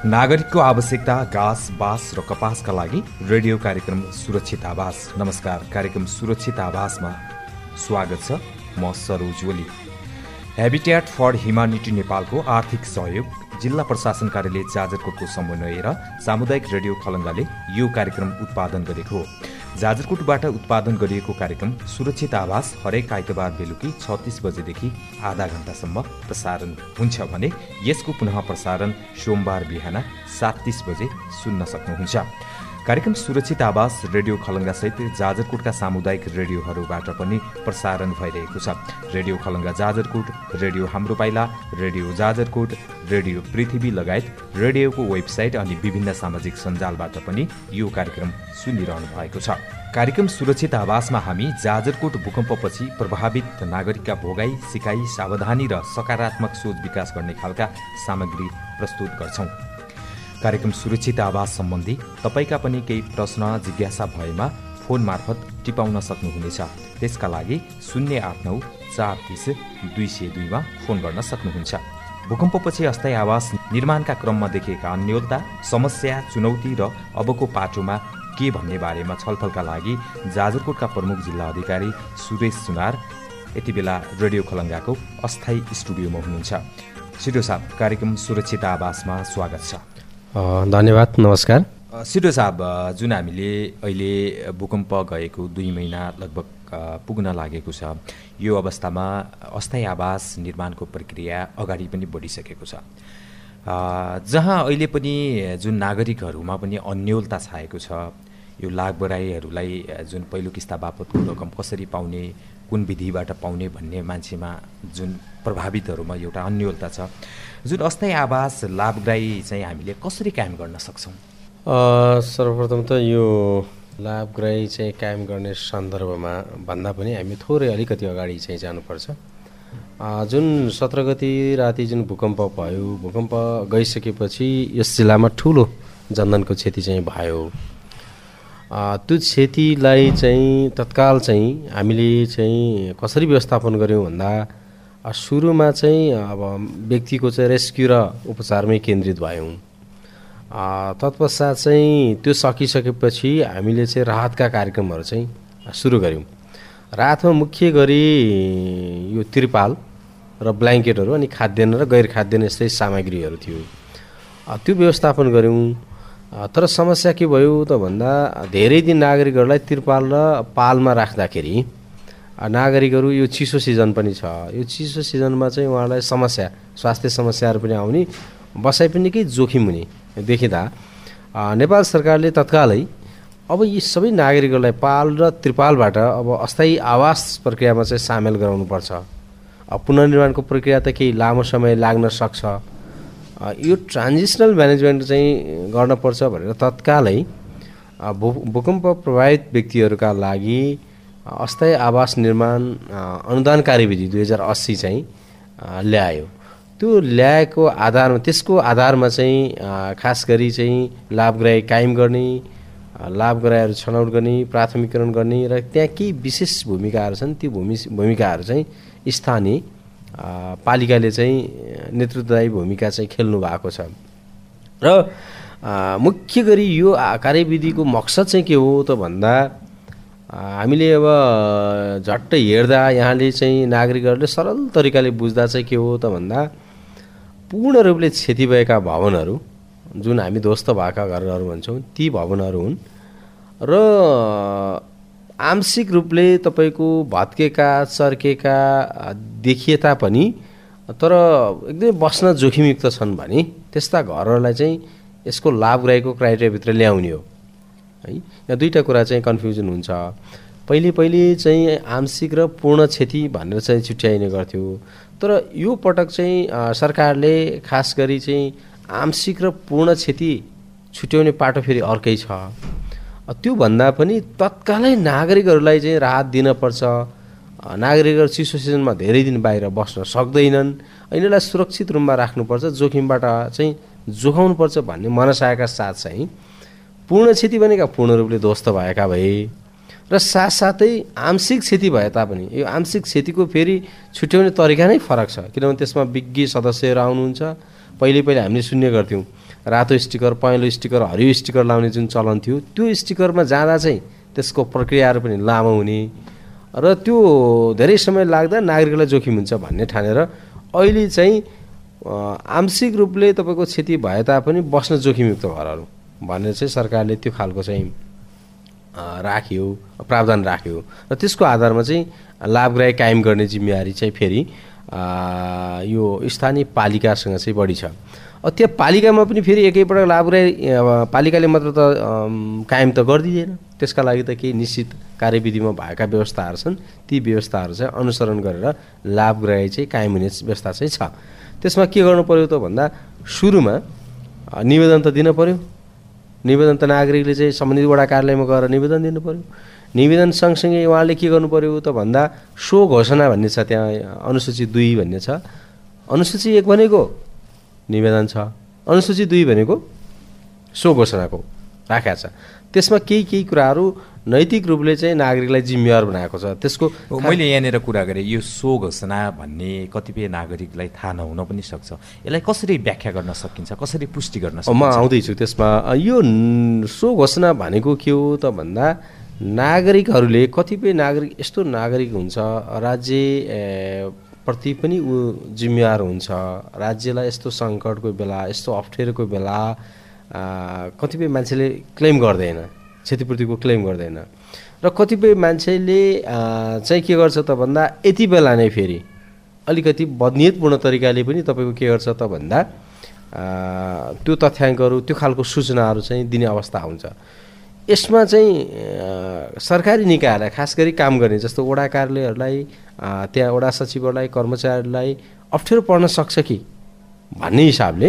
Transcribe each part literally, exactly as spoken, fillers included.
नागरिकको आवश्यकता घाँस, बाँस र कपासका लागि रेडियो कार्यक्रम सुरक्षित आवास। नमस्कार, कार्यक्रम सुरक्षित आवासमा स्वागत छ। म Saroj Oli. Habitat for Humanity नेपालको आर्थिक सहयोग, जिल्ला प्रशासन कार्यालय जाजरकोटको समन्वय र सामुदायिक रेडियो खलङ्गाले यो कार्यक्रम उत्पादन गरेको हो। जाजरकोटबाट उत्पादन गरिएको कार्यक्रम सुरक्षित आवास हरेक आइतबार बेलुकी छत्तीस बजेदेखि आधा घण्टासम्म प्रसारण हुन्छ भने यसको पुनः प्रसारण सोमबार बिहान सात तीस बजे सुन्न सक्नुहुन्छ। कार्यक्रम सुरक्षित आवास रेडियो खलङ्गासहित जाजरकोटका सामुदायिक रेडियोहरूबाट पनि प्रसारण भइरहेको छ। रेडियो खलङ्गा जाजरकोट, रेडियो हाम्रो पाइला, रेडियो जाजरकोट, रेडियो पृथ्वी लगायत रेडियोको वेबसाइट अनि विभिन्न सामाजिक सञ्जालबाट पनि यो कार्यक्रम सुनिरहनु भएको छ। कार्यक्रम सुरक्षित आवासमा हामी जाजरकोट भूकम्पपछि प्रभावित नागरिकका भोगाई, सिकाइ, सावधानी र सकारात्मक सोच विकास गर्ने खालका सामग्री प्रस्तुत गर्छौं। कार्यक्रम सुरक्षित आवास सम्बन्धी तपाईँका पनि केही प्रश्न, जिज्ञासा भएमा फोन मार्फत टिपाउन सक्नुहुनेछ। त्यसका लागि शून्य आठ नौ चार तिस दुई सय दुईमा फोन गर्न सक्नुहुन्छ। भूकम्पपछि अस्थायी आवास निर्माणका क्रममा देखिएका अन्योलता, समस्या, चुनौती र अबको पाटोमा के भन्ने बारेमा छलफलका लागि जाजरकोटका प्रमुख जिल्ला अधिकारी सुरेश सुनार यति बेला रेडियो खलङ्गाको अस्थायी स्टुडियोमा हुनुहुन्छ। सिडो साहब, कार्यक्रम सुरक्षित आवासमा स्वागत छ। धन्यवाद, नमस्कार। सिडो साहब, जुन हामीले अहिले भूकम्प गएको दुई महिना लगभग पुग्न लागेको छ, यो अवस्थामा अस्थायी आवास निर्माणको प्रक्रिया अगाडि पनि बढिसकेको छ। जहाँ अहिले पनि जुन नागरिकहरूमा पनि अन्योलता छाएको छ, यो लाभबराईहरूलाई जुन पहिलो किस्ता बापतको रकम कसरी पाउने, कुन विधिबाट पाउने भन्ने मान्छेमा जुन प्रभावितहरूमा एउटा अन्योलता छ, जुन अस्थायी आवास लाभग्राही चाहिँ हामीले कसरी कायम गर्न सक्छौँ? सर्वप्रथम त यो लाभग्राही चाहिँ कायम गर्ने सन्दर्भमा भन्दा पनि हामी थोरै अलिकति अगाडि चाहिँ जानुपर्छ। जुन सत्र गति राति जुन भूकम्प भयो, भूकम्प गइसकेपछि यस जिल्लामा ठुलो जनधनको क्षति चाहिँ भयो। त्यो क्षतिलाई चाहिँ तत्काल चाहिँ हामीले चाहिँ कसरी व्यवस्थापन गऱ्यौँ भन्दा सुरुमा चाहिँ अब व्यक्तिको चाहिँ रेस्क्यु र उपचारमै केन्द्रित भयौँ। तत्पश्चात चाहिँ त्यो सकिसकेपछि हामीले चाहिँ राहतका कार्यक्रमहरू चाहिँ सुरु गऱ्यौँ। राहतमा मुख्य गरी यो त्रिपाल र ब्ल्याङ्केटहरू अनि खाद्यान्न र गैर खाद्यान्न यस्तै सामग्रीहरू थियो, त्यो व्यवस्थापन गऱ्यौँ। तर समस्या के भयो त भन्दा धेरै दिन नागरिकहरूलाई त्रिपाल र पालमा राख्दाखेरि नागरिकहरू, यो चिसो सिजन पनि छ, यो चिसो सिजनमा चाहिँ उहाँलाई समस्या, स्वास्थ्य समस्याहरू पनि आउने, बसाइ पनि निकै जोखिम हुने देखिँदा नेपाल सरकारले तत्कालै अब यी सबै नागरिकहरूलाई पाल र त्रिपालबाट अब अस्थायी आवास प्रक्रियामा चाहिँ सामेल गराउनुपर्छ। अब पुनर्निर्माणको प्रक्रिया त केही लामो समय लाग्न सक्छ, यो ट्रान्जिसनल म्यानेजमेन्ट चाहिँ गर्नुपर्छ भनेर तत्कालै भू भूकम्प प्रभावित व्यक्तिहरूका लागि अस्थायी आवास निर्माण अनुदान कार्यविधि दुई हजार अस्सी चाहिँ ल्यायो। त्यो ल्याएको आधारमा, त्यसको आधारमा चाहिँ खास गरी चाहिँ लाभग्राही कायम गर्ने, लाभग्राहीहरू छनौट गर्ने, प्राथमिकरण गर्ने र त्यहाँ केही विशेष भूमिकाहरू छन्, ती भूमि भूमिकाहरू चाहिँ स्थानीय पालिकाले चाहिँ नेतृत्वदायी भूमिका चाहिँ खेल्नु भएको छ। र मुख्य गरी यो कार्यविधिको मकसद चाहिँ के हो त भन्दा हामीले अब झट्ट हेर्दा यहाँले चाहिँ नागरिकहरूले सरल तरिकाले बुझ्दा चाहिँ के हो त भन्दा पूर्ण रूपले क्षति भएका भवनहरू, जुन हामी ध्वस्त भएका घरहरू भन्छौँ, ती भवनहरू हुन् र आंशिक रूपले तपाईँको भत्केका, चर्केका देखिए तापनि तर एकदमै बस्न जोखिमयुक्त छन् भने त्यस्ता घरहरूलाई चाहिँ यसको लाभग्राहीको क्राइटेरियाभित्र ल्याउने हो है। यहाँ दुईवटा कुरा चाहिँ कन्फ्युजन हुन्छ। पहिले पहिले चाहिँ आंशिक र पूर्ण क्षति भनेर चाहिँ छुट्याइने गर्थ्यो, तर यो पटक चाहिँ सरकारले खास गरी चाहिँ आंशिक र पूर्ण क्षति छुट्याउने पाटो फेरि अर्कै छ। त्यो भन्दा पनि तत्कालै नागरिकहरूलाई चाहिँ राहत दिनपर्छ। नागरिकहरू चिसो सिजनमा धेरै दिन बाहिर बस्न सक्दैनन्, यिनीहरूलाई सुरक्षित रूपमा राख्नुपर्छ, जोखिमबाट चाहिँ जोगाउनुपर्छ भन्ने मनसायका साथ चाहिँ पूर्ण क्षति भनेका पूर्ण रूपले ध्वस्त भएका भए र साथसाथै आंशिक क्षति भए तापनि यो आंशिक क्षतिको फेरि छुट्याउने तरिका नै फरक छ, किनभने त्यसमा विज्ञ सदस्यहरू आउनुहुन्छ। पहिले पहिले हामीले सुन्ने गर्थ्यौँ रातो स्टिकर, पहेँलो स्टिकर, हरियो स्टिकर लाउने जुन चलन थियो त्यो स्टिकरमा जाँदा चाहिँ त्यसको प्रक्रियाहरू पनि लामो हुने र त्यो धेरै समय लाग्दा नागरिकलाई जोखिम हुन्छ भन्ने ठानेर अहिले चाहिँ आंशिक रूपले तपाईँको क्षति भए तापनि बस्न जोखिमयुक्त घरहरू भनेर चाहिँ सरकारले त्यो खालको चाहिँ राख्यो, प्रावधान राख्यो र त्यसको आधारमा चाहिँ लाभग्राही कायम गर्ने जिम्मेवारी चाहिँ फेरि यो स्थानीय पालिकासँग चाहिँ बढी छ। त्यो पालिकामा पनि फेरि एकैपटक लाभग्राही पालिकाले मात्र त कायम त गरिदिँदैन, त्यसका लागि त केही निश्चित कार्यविधिमा भएका व्यवस्थाहरू छन्, ती व्यवस्थाहरू चाहिँ अनुसरण गरेर लाभग्राही चाहिँ कायम हुने व्यवस्था चाहिँ छ। त्यसमा के गर्नु पर्यो त भन्दा सुरुमा निवेदन त दिन पर्यो, निवेदन त नागरिकले चाहिँ सम्बन्धित वडा कार्यालयमा गएर निवेदन दिनु पर्यो। निवेदन सँगसँगै उहाँले के गर्नु पर्यो त भन्दा सो घोषणा भन्ने छ, त्यहाँ अनुसूची दुई भन्ने छ। अनुसूची एक भनेको निवेदन छ, अनुसूची दुई भनेको सो घोषणाको राखेको छ। त्यसमा केही केही कुराहरू नैतिक रूपले चाहिँ नागरिकलाई जिम्मेवार बनाएको छ। त्यसको मैले यहाँनिर कुरा गरेँ, यो सो घोषणा भन्ने कतिपय नागरिकलाई थाहा नहुन पनि सक्छ, यसलाई कसरी व्याख्या गर्न सकिन्छ, कसरी पुष्टि गर्न सकिन्छ? म आउँदैछु त्यसमा। यो सो घोषणा भनेको के हो त भन्दा नागरिकहरूले, कतिपय नागरिक यस्तो नागरिक हुन्छ राज्य प्रति पनि ऊ जिम्मेवार हुन्छ, राज्यलाई यस्तो सङ्कटको बेला, यस्तो अप्ठ्यारोको बेला कतिपय मान्छेले क्लेम गर्दैन, क्षतिपूर्तिको क्लेम गर्दैन र कतिपय मान्छेले चाहिँ के गर्छ त भन्दा यति बेला नै फेरि अलिकति बदनियतपूर्ण तरिकाले पनि तपाईँको के गर्छ त भन्दा त्यो तथ्याङ्कहरू, त्यो खालको सूचनाहरू चाहिँ दिने अवस्था हुन्छ। यसमा चाहिँ सरकारी निकायलाई खास गरी काम गर्ने जस्तो वडा कार्यालयहरूलाई, त्यहाँ वडा सचिवहरूलाई, कर्मचारीहरूलाई अप्ठ्यारो पर्न सक्छ कि भन्ने हिसाबले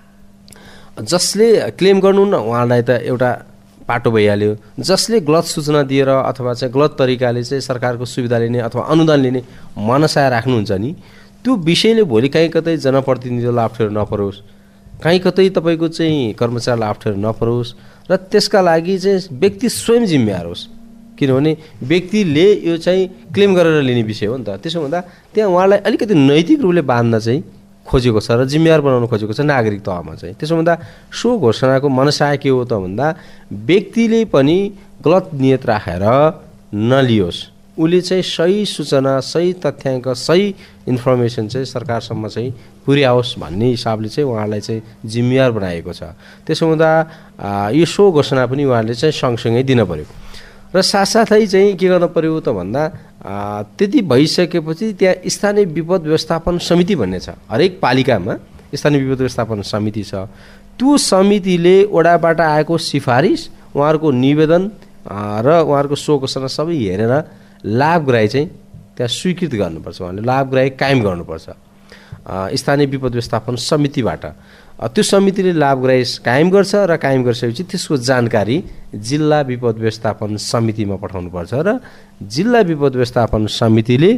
जसले क्लेम गर्नु न उहाँलाई त एउटा पाटो भइहाल्यो, जसले गलत सूचना दिएर अथवा चाहिँ गलत तरिकाले चाहिँ सरकारको सुविधा लिने अथवा अनुदान लिने मनसाय राख्नुहुन्छ नि, त्यो विषयले भोलि कहीँ कतै जनप्रतिनिधिलाई अप्ठ्यारो नपरोस्, कहीँ कतै तपाईँको चाहिँ कर्मचारीलाई अप्ठ्यारो नपरोस् र त्यसका लागि चाहिँ व्यक्ति स्वयं जिम्मेवार होस्। किनभने व्यक्तिले यो चाहिँ क्लेम गरेर लिने विषय हो नि त। त्यसो हुँदा त्यहाँ उहाँलाई अलिकति नैतिक रूपले बाँध्न चाहिँ खोजेको छ र जिम्मेवार बनाउनु खोजेको छ नागरिक तहमा चाहिँ। त्यसो हुँदा सो घोषणाको मनसाय के हो त भन्दा व्यक्तिले पनि गलत नियत राखेर नलियोस्, उसले चाहिँ सही सूचना, सही तथ्याङ्क, सही इन्फर्मेसन चाहिँ सरकारसम्म चाहिँ पुर्याओस् भन्ने हिसाबले चाहिँ उहाँलाई चाहिँ जिम्मेवार बनाएको छ। त्यसो हुँदा यो सो घोषणा पनि उहाँले चाहिँ सँगसँगै दिन पर्यो र साथसाथै चाहिँ के गर्न पर्यो त भन्दा त्यति भइसकेपछि त्यहाँ स्थानीय विपद व्यवस्थापन समिति भन्ने छ। हरेक पालिकामा स्थानीय विपद व्यवस्थापन समिति छ। त्यो समितिले वडाबाट आएको सिफारिस, उहाँहरूको निवेदन र उहाँहरूको सो घोषणा सबै हेरेर लाभग्राही चाहिँ त्यहाँ स्वीकृत गर्नुपर्छ, उहाँले लाभग्राही कायम गर्नुपर्छ स्थानीय विपद व्यवस्थापन समितिबाट। त्यो समितिले लाभग्राही कायम गर्छ र कायम गरिसकेपछि त्यसको जानकारी जिल्ला विपद व्यवस्थापन समितिमा पठाउनुपर्छ र जिल्ला विपद व्यवस्थापन समितिले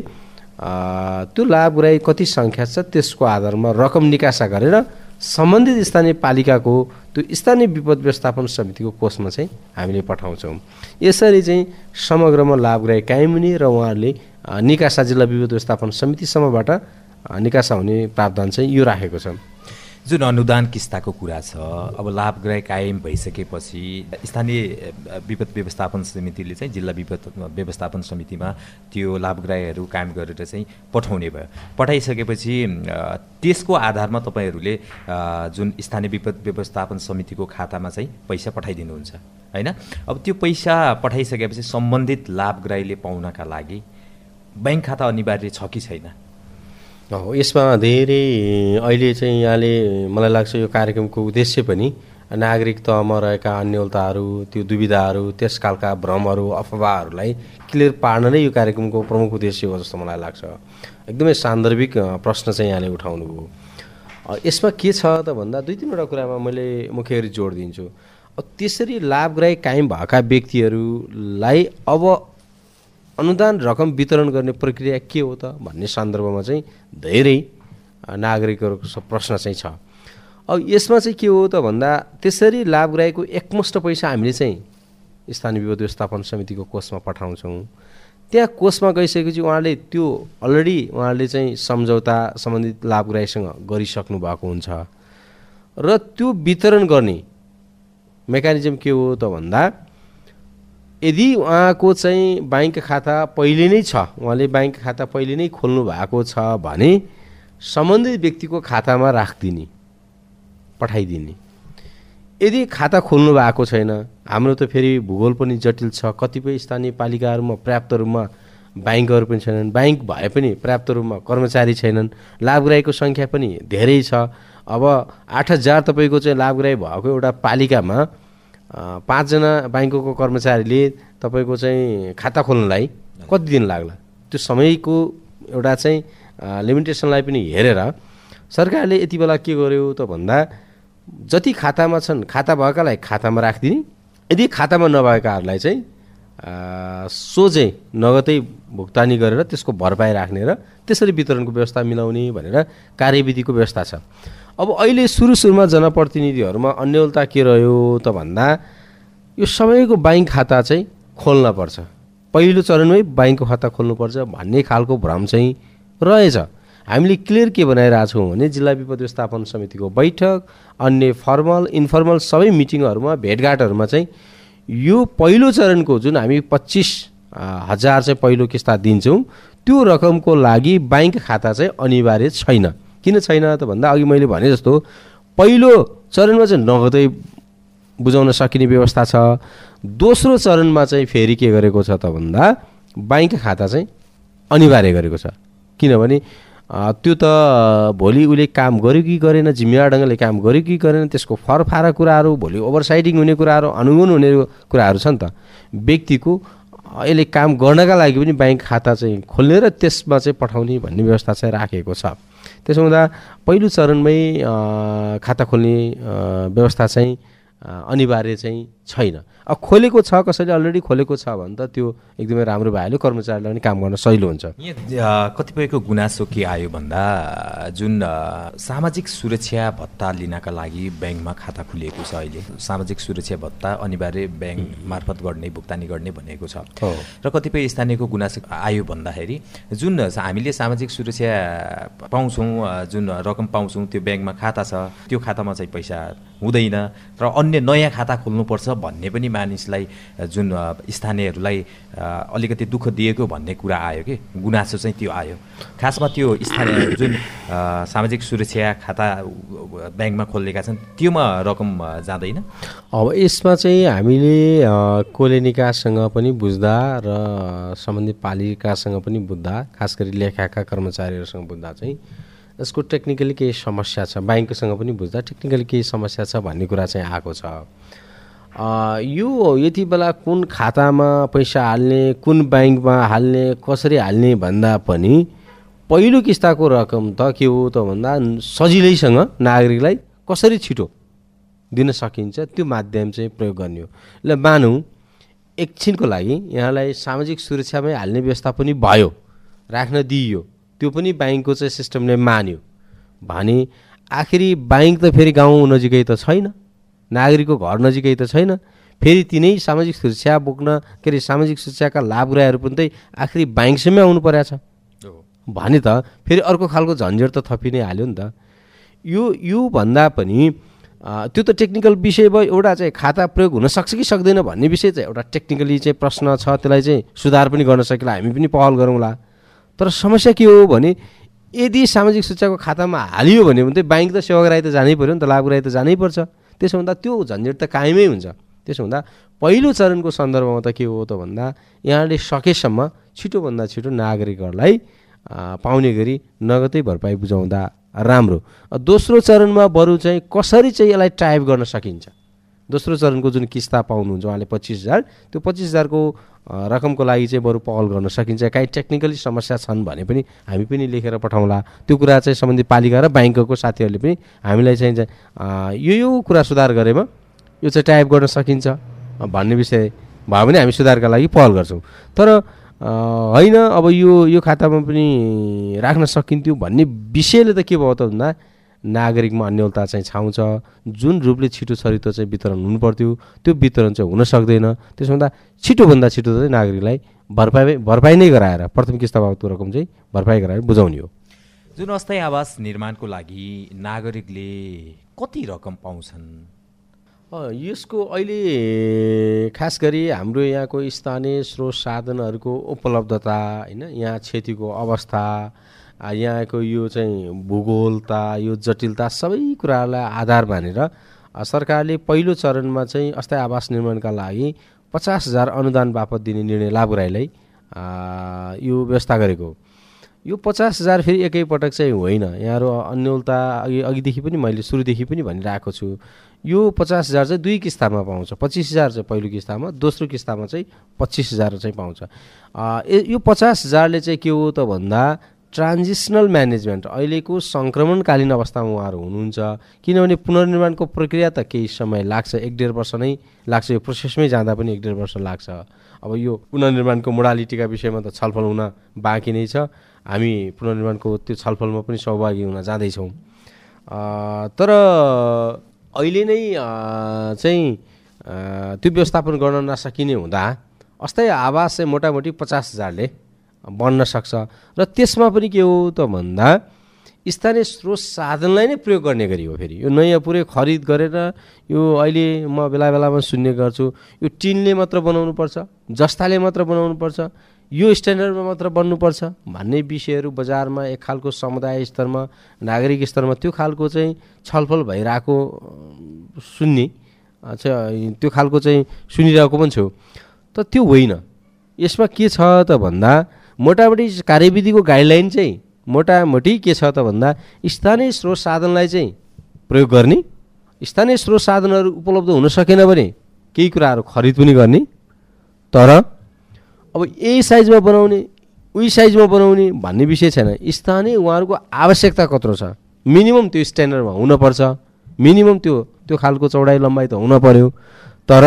त्यो लाभग्राही कति सङ्ख्या छ त्यसको आधारमा रकम निकासा गरेर सम्बन्धित स्थानीय पालिकाको त्यो स्थानीय विपद व्यवस्थापन समितिको कोषमा चाहिँ हामीले पठाउँछौँ। यसरी चाहिँ समग्रमा लाभग्राही कायम हुने र उहाँहरूले निकासा जिल्ला विपद व्यवस्थापन समितिसम्मबाट निकासा हुने प्रावधान चाहिँ यो राखेको छ। जुन अनुदान किस्ताको कुरा छ, अब लाभग्राही कायम भइसकेपछि स्थानीय विपद व्यवस्थापन समितिले चाहिँ जिल्ला विपद व्यवस्थापन समितिमा त्यो लाभग्राहीहरू कायम गरेर चाहिँ पठाउने भयो। पठाइसकेपछि त्यसको आधारमा तपाईँहरूले जुन स्थानीय विपद व्यवस्थापन समितिको खातामा चाहिँ पैसा पठाइदिनुहुन्छ होइन? अब त्यो पैसा पठाइसकेपछि सम्बन्धित लाभग्राहीले पाउनका लागि ब्याङ्क खाता अनिवार्य छ कि छैन? हो, यसमा धेरै अहिले चाहिँ यहाँले मलाई लाग्छ यो कार्यक्रमको उद्देश्य पनि नागरिक तहमा रहेका अन्यलताहरू, त्यो दुविधाहरू, त्यसकालका भ्रमहरू, अफवाहहरूलाई क्लियर पार्न नै यो कार्यक्रमको प्रमुख उद्देश्य हो जस्तो मलाई लाग्छ। एकदमै सान्दर्भिक प्रश्न चाहिँ यहाँले उठाउनु भयो। यसमा के छ त भन्दा दुई तिनवटा कुरामा मैले मुख्य गरी जोड दिन्छु। त्यसरी लाभग्राही कायम भएका व्यक्तिहरूलाई अब अनुदान रकम वितरण गर्ने प्रक्रिया के हो त भन्ने सन्दर्भमा चाहिँ धेरै नागरिकहरूको प्रश्न चाहिँ छ। अब यसमा चाहिँ के हो त भन्दा त्यसरी लाभग्राहीको एकमुष्ट पैसा हामीले चाहिँ स्थानीय विपद व्यवस्थापन समितिको कोषमा पठाउँछौँ। त्यहाँ कोषमा गइसकेपछि उहाँले त्यो अलरेडी उहाँले चाहिँ सम्झौता सम्बन्धित लाभग्राहीसँग गरिसक्नु भएको हुन्छ र त्यो वितरण गर्ने मेकानिजम के हो त भन्दा यदि उहाँको चाहिँ ब्याङ्क खाता पहिले नै छ, उहाँले ब्याङ्क खाता पहिले नै खोल्नु भएको छ भने सम्बन्धित व्यक्तिको खातामा राखिदिने, पठाइदिने। यदि खाता खोल्नु भएको छैन, हाम्रो त फेरि भूगोल पनि जटिल छ, कतिपय स्थानीय पालिकाहरूमा पर्याप्त रूपमा ब्याङ्कहरू पनि छैनन्, ब्याङ्क भए पनि पर्याप्त रूपमा कर्मचारी छैनन्, लाभग्राहीको सङ्ख्या पनि धेरै छ। अब आठ हजार तपाईँको चाहिँ लाभग्राही भएको एउटा पालिकामा पाँचजना ब्याङ्कको कर्मचारीले तपाईँको चाहिँ खाता खोल्नलाई कति दिन लाग्ला, त्यो समयको एउटा चाहिँ लिमिटेसनलाई पनि हेरेर सरकारले यति बेला के गर्यो त भन्दा जति खातामा छन् खाता भएकालाई खातामा राखिदिने, यदि खातामा नभएकाहरूलाई चाहिँ सोझै नगदै भुक्तानी गरेर त्यसको भरपाई राख्ने र त्यसरी वितरणको व्यवस्था मिलाउने भनेर कार्यविधिको व्यवस्था छ। अब अहिले सुरु सुरुमा जनप्रतिनिधिहरूमा अन्यलता के रह्यो त भन्दा यो सबैको ब्याङ्क खाता चाहिँ खोल्न पर्छ, पहिलो चरणमै ब्याङ्कको खाता खोल्नुपर्छ भन्ने खालको भ्रम चाहिँ रहेछ। हामीले क्लियर के बनाइरहेछौँ भने जिल्ला विपद व्यवस्थापन समितिको बैठक, अन्य फर्मल इन्फर्मल सबै मिटिङहरूमा भेटघाटहरूमा चाहिँ यो पहिलो चरणको जुन हामी पच्चिस हजार चाहिँ पहिलो किस्ता दिन्छौँ त्यो रकमको लागि ब्याङ्क खाता चाहिँ अनिवार्य छैन। किन छैन त भन्दा अघि मैले भने जस्तो पहिलो चरणमा चाहिँ नगदै बुझाउन सकिने व्यवस्था छ। दोस्रो चरणमा चाहिँ फेरि के गरेको छ त भन्दा ब्याङ्क खाता चाहिँ अनिवार्य गरेको छ। किनभने त्यो त भोलि उसले काम गर्यो कि गरेन, जिम्मेवार ढङ्गले काम गर्यो कि गरेन, त्यसको फरफारा कुराहरू, भोलि ओभरसाइटिङ हुने कुराहरू, अनुगमन हुने कुराहरू छ नि त। व्यक्तिको यसले काम गर्नका लागि पनि ब्याङ्क खाता चाहिँ खोल्ने र त्यसमा चाहिँ पठाउने भन्ने व्यवस्था चाहिँ राखेको छ। त्यसो हुँदा पहिलो चरणमै खाता खोल्ने व्यवस्था चाहिँ अनिवार्य चाहिँ छैन। अब खोलेको छ, कसैले अलरेडी खोलेको छ भने त त्यो एकदमै राम्रो भइहाल्यो, कर्मचारीलाई पनि काम गर्न सजिलो हुन्छ। यहाँ कतिपयको गुनासो के आयो भन्दा जुन सामाजिक सुरक्षा भत्ता लिनका लागि ब्याङ्कमा खाता खुलिएको छ, अहिले सामाजिक सुरक्षा भत्ता अनिवार्य ब्याङ्क मार्फत गर्ने भुक्तानी गर्ने भनेको छ र कतिपय स्थानीयको गुनासो आयो भन्दाखेरि जुन हामीले सामाजिक सुरक्षा पाउँछौँ, जुन रकम पाउँछौँ त्यो ब्याङ्कमा खाता छ, त्यो खातामा चाहिँ पैसा हुँदैन र अन्य नयाँ खाता खोल्नुपर्छ भन्ने पनि मानिसलाई, जुन स्थानीयहरूलाई अलिकति दुःख दिएको भन्ने कुरा आयो कि गुनासो चाहिँ त्यो आयो। खासमा त्यो स्थानीय जुन सामाजिक सुरक्षा खाता ब्याङ्कमा खोलेका छन् त्योमा रकम जाँदैन। अब यसमा चाहिँ हामीले कोलेनिकासँग पनि बुझ्दा र सम्बन्धित पालिकासँग पनि बुझ्दा, खास गरी लेखाका कर्मचारीहरूसँग बुझ्दा चाहिँ यसको टेक्निकली केही समस्या छ, ब्याङ्कसँग पनि बुझ्दा टेक्निकली केही समस्या छ भन्ने कुरा चाहिँ आएको छ। यो यति बेला कुन खातामा पैसा हाल्ने, कुन ब्याङ्कमा हाल्ने, कसरी हाल्ने भन्दा पनि पहिलो किस्ताको रकम त के हो त भन्दा सजिलैसँग नागरिकलाई कसरी छिटो दिन सकिन्छ त्यो माध्यम चाहिँ प्रयोग गर्ने हो। ल मानौँ एकछिनको लागि यहाँलाई सामाजिक सुरक्षामै हाल्ने व्यवस्था पनि भयो, राख्न दिइयो, त्यो पनि ब्याङ्कको चाहिँ सिस्टमले मान्यो भने आखिरी ब्याङ्क त फेरि गाउँ नजिकै त छैन, नागरिकको घर नजिकै त छैन, फेरि तिनै सामाजिक सुरक्षा बोक्न के अरे सामाजिक सुरक्षाका लाभग्राहीहरू पनि त आखिरी ब्याङ्कसम्मै आउनु परेको छ भने त फेरि अर्को खालको झन्झट त थपि नै हाल्यो नि त। यो यो भन्दा पनि त्यो त टेक्निकल विषय भयो, एउटा चाहिँ खाता प्रयोग हुन सक्छ कि सक्दैन भन्ने विषय चाहिँ एउटा टेक्निकली चाहिँ प्रश्न छ, त्यसलाई चाहिँ सुधार पनि गर्न सकिला, हामी पनि पहल गरौँला। तर समस्या के हो भने यदि सामाजिक सुरक्षाको खातामा हालियो भने चाहिँ ब्याङ्क त सेवाग्राही त जानै पऱ्यो नि त, लाभग्राही त जानै पर्छ। त्यसो हुँदा त्यो झन्झट त कायमै हुन्छ। त्यसो हुँदा पहिलो चरणको सन्दर्भमा त के हो त भन्दा यहाँले सकेसम्म छिटोभन्दा छिटो नागरिकहरूलाई पाउने गरी नगदै भरपाई बुझाउँदा राम्रो। दोस्रो चरणमा बरु चाहिँ कसरी चाहिँ यसलाई टाइप गर्न सकिन्छ, दोस्रो चरणको जुन किस्ता पाउनुहुन्छ उहाँले पच्चिस हजार, त्यो पच्चिस हजारको रकमको लागि चाहिँ बरु पहल गर्न सकिन्छ। काहीँ टेक्निकली समस्या छन् भने पनि हामी पनि लेखेर पठाउँला, त्यो कुरा चाहिँ सम्बन्धित पालिका र ब्याङ्कको साथीहरूले पनि हामीलाई चाहिँ यो यो कुरा सुधार गरेमा यो चाहिँ टाइप गर्न सकिन्छ भन्ने विषय भयो भने हामी सुधारका लागि पहल गर्छौँ। तर होइन अब यो यो खातामा पनि राख्न सकिन्थ्यो भन्ने विषयले त के भयो त भन्दा नागरिकमा अन्यलता चाहिँ छाउँछ। जुन रूपले छिटो छरितो चाहिँ वितरण हुनुपर्थ्यो त्यो वितरण चाहिँ हुन सक्दैन। त्यसो हुँदा छिटोभन्दा छिटो चाहिँ नागरिकलाई भरपाई भरपाई नै गराएर प्रथम किस्ता बाबतको रकम चाहिँ भरपाई गराएर बुझाउने हो। जुन अस्थायी आवास निर्माणको लागि नागरिकले कति रकम पाउँछन्? यसको अहिले खास गरी हाम्रो यहाँको स्थानीय स्रोत साधनहरूको उपलब्धता होइन, यहाँ क्षतिको अवस्था, यहाँको यो चाहिँ भूगोलता, यो जटिलता सबै कुराहरूलाई आधार मानेर सरकारले पहिलो चरणमा चाहिँ अस्थायी आवास निर्माणका लागि पचास हजार अनुदान बापत दिने निर्णय लाभग्राहीलाई यो व्यवस्था गरेको। यो पचास हजार फेरि एकैपटक चाहिँ होइन, यहाँहरू अन्यलता अघि अघिदेखि पनि मैले सुरुदेखि पनि भनिरहेको छु। यो पचास हजार चाहिँ दुई किस्तामा पाउँछ। पच्चिस हजार चाहिँ पहिलो किस्तामा, दोस्रो किस्तामा चाहिँ पच्चिस हजार चाहिँ पाउँछ। यो पचास हजारले चाहिँ के हो त भन्दा ट्रान्जिसनल म्यानेजमेन्ट, अहिलेको सङ्क्रमणकालीन अवस्थामा उहाँहरू हुनुहुन्छ, किनभने पुनर्निर्माणको प्रक्रिया त केही समय लाग्छ, एक डेढ वर्ष नै लाग्छ, यो प्रोसेसमै जाँदा पनि एक डेढ वर्ष लाग्छ। अब यो पुनर्निर्माणको मोडालिटीका विषयमा त छलफल हुन बाँकी नै छ, हामी पुनर्निर्माणको त्यो छलफलमा पनि सहभागी हुन जाँदैछौँ। तर अहिले नै चाहिँ त्यो व्यवस्थापन गर्न नसकिने हुँदा अस्थायी आवास चाहिँ मोटामोटी पचास हजारले बन्न सक्छ। र त्यसमा पनि के हो त भन्दा स्थानीय स्रोत साधनलाई नै प्रयोग गर्ने गरी हो। फेरि यो नयाँ पुरै खरिद गरेर यो अहिले म बेला बेलामा सुन्ने गर्छु, यो टिनले मात्र बनाउनुपर्छ, जस्ताले मात्र बनाउनुपर्छ, यो स्ट्यान्डर्डमा मात्र बन्नुपर्छ भन्ने विषयहरू बजारमा एक खालको समुदाय स्तरमा, नागरिक स्तरमा त्यो खालको चाहिँ छलफल भइरहेको सुन्ने चाहिँ त्यो खालको चाहिँ सुनिरहेको पनि छु। त त्यो होइन। यसमा के छ त भन्दा मोटामोटी कार्यविधिको गाइडलाइन चाहिँ मोटामोटी के छ त भन्दा स्थानीय स्रोत साधनलाई चाहिँ प्रयोग गर्ने, स्थानीय स्रोत साधनहरू उपलब्ध हुन सकेन भने केही कुराहरू खरिद पनि गर्ने, तर अब यही साइजमा बनाउने उही साइजमा बनाउने भन्ने विषय छैन। स्थानीय उहाँहरूको आवश्यकता कत्रो छ, मिनिमम त्यो स्ट्यान्डर्डमा हुनपर्छ, मिनिमम त्यो त्यो खालको चौडाइ लम्बाइ त हुन पर्यो, तर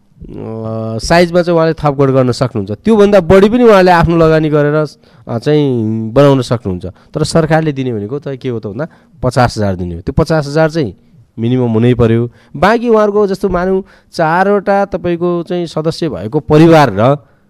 साइजमा चाहिँ उहाँले थपगड गर्न सक्नुहुन्छ। त्योभन्दा बढी पनि उहाँले आफ्नो लगानी गरेर चाहिँ बनाउन सक्नुहुन्छ। तर सरकारले दिने भनेको त के हो त भन्दा पचास हजार दिने हो। त्यो पचास हजार चाहिँ मिनिमम हुनै पर्यो। बाँकी उहाँहरूको जस्तो मानौँ चारवटा तपाईँको चाहिँ सदस्य भएको परिवार र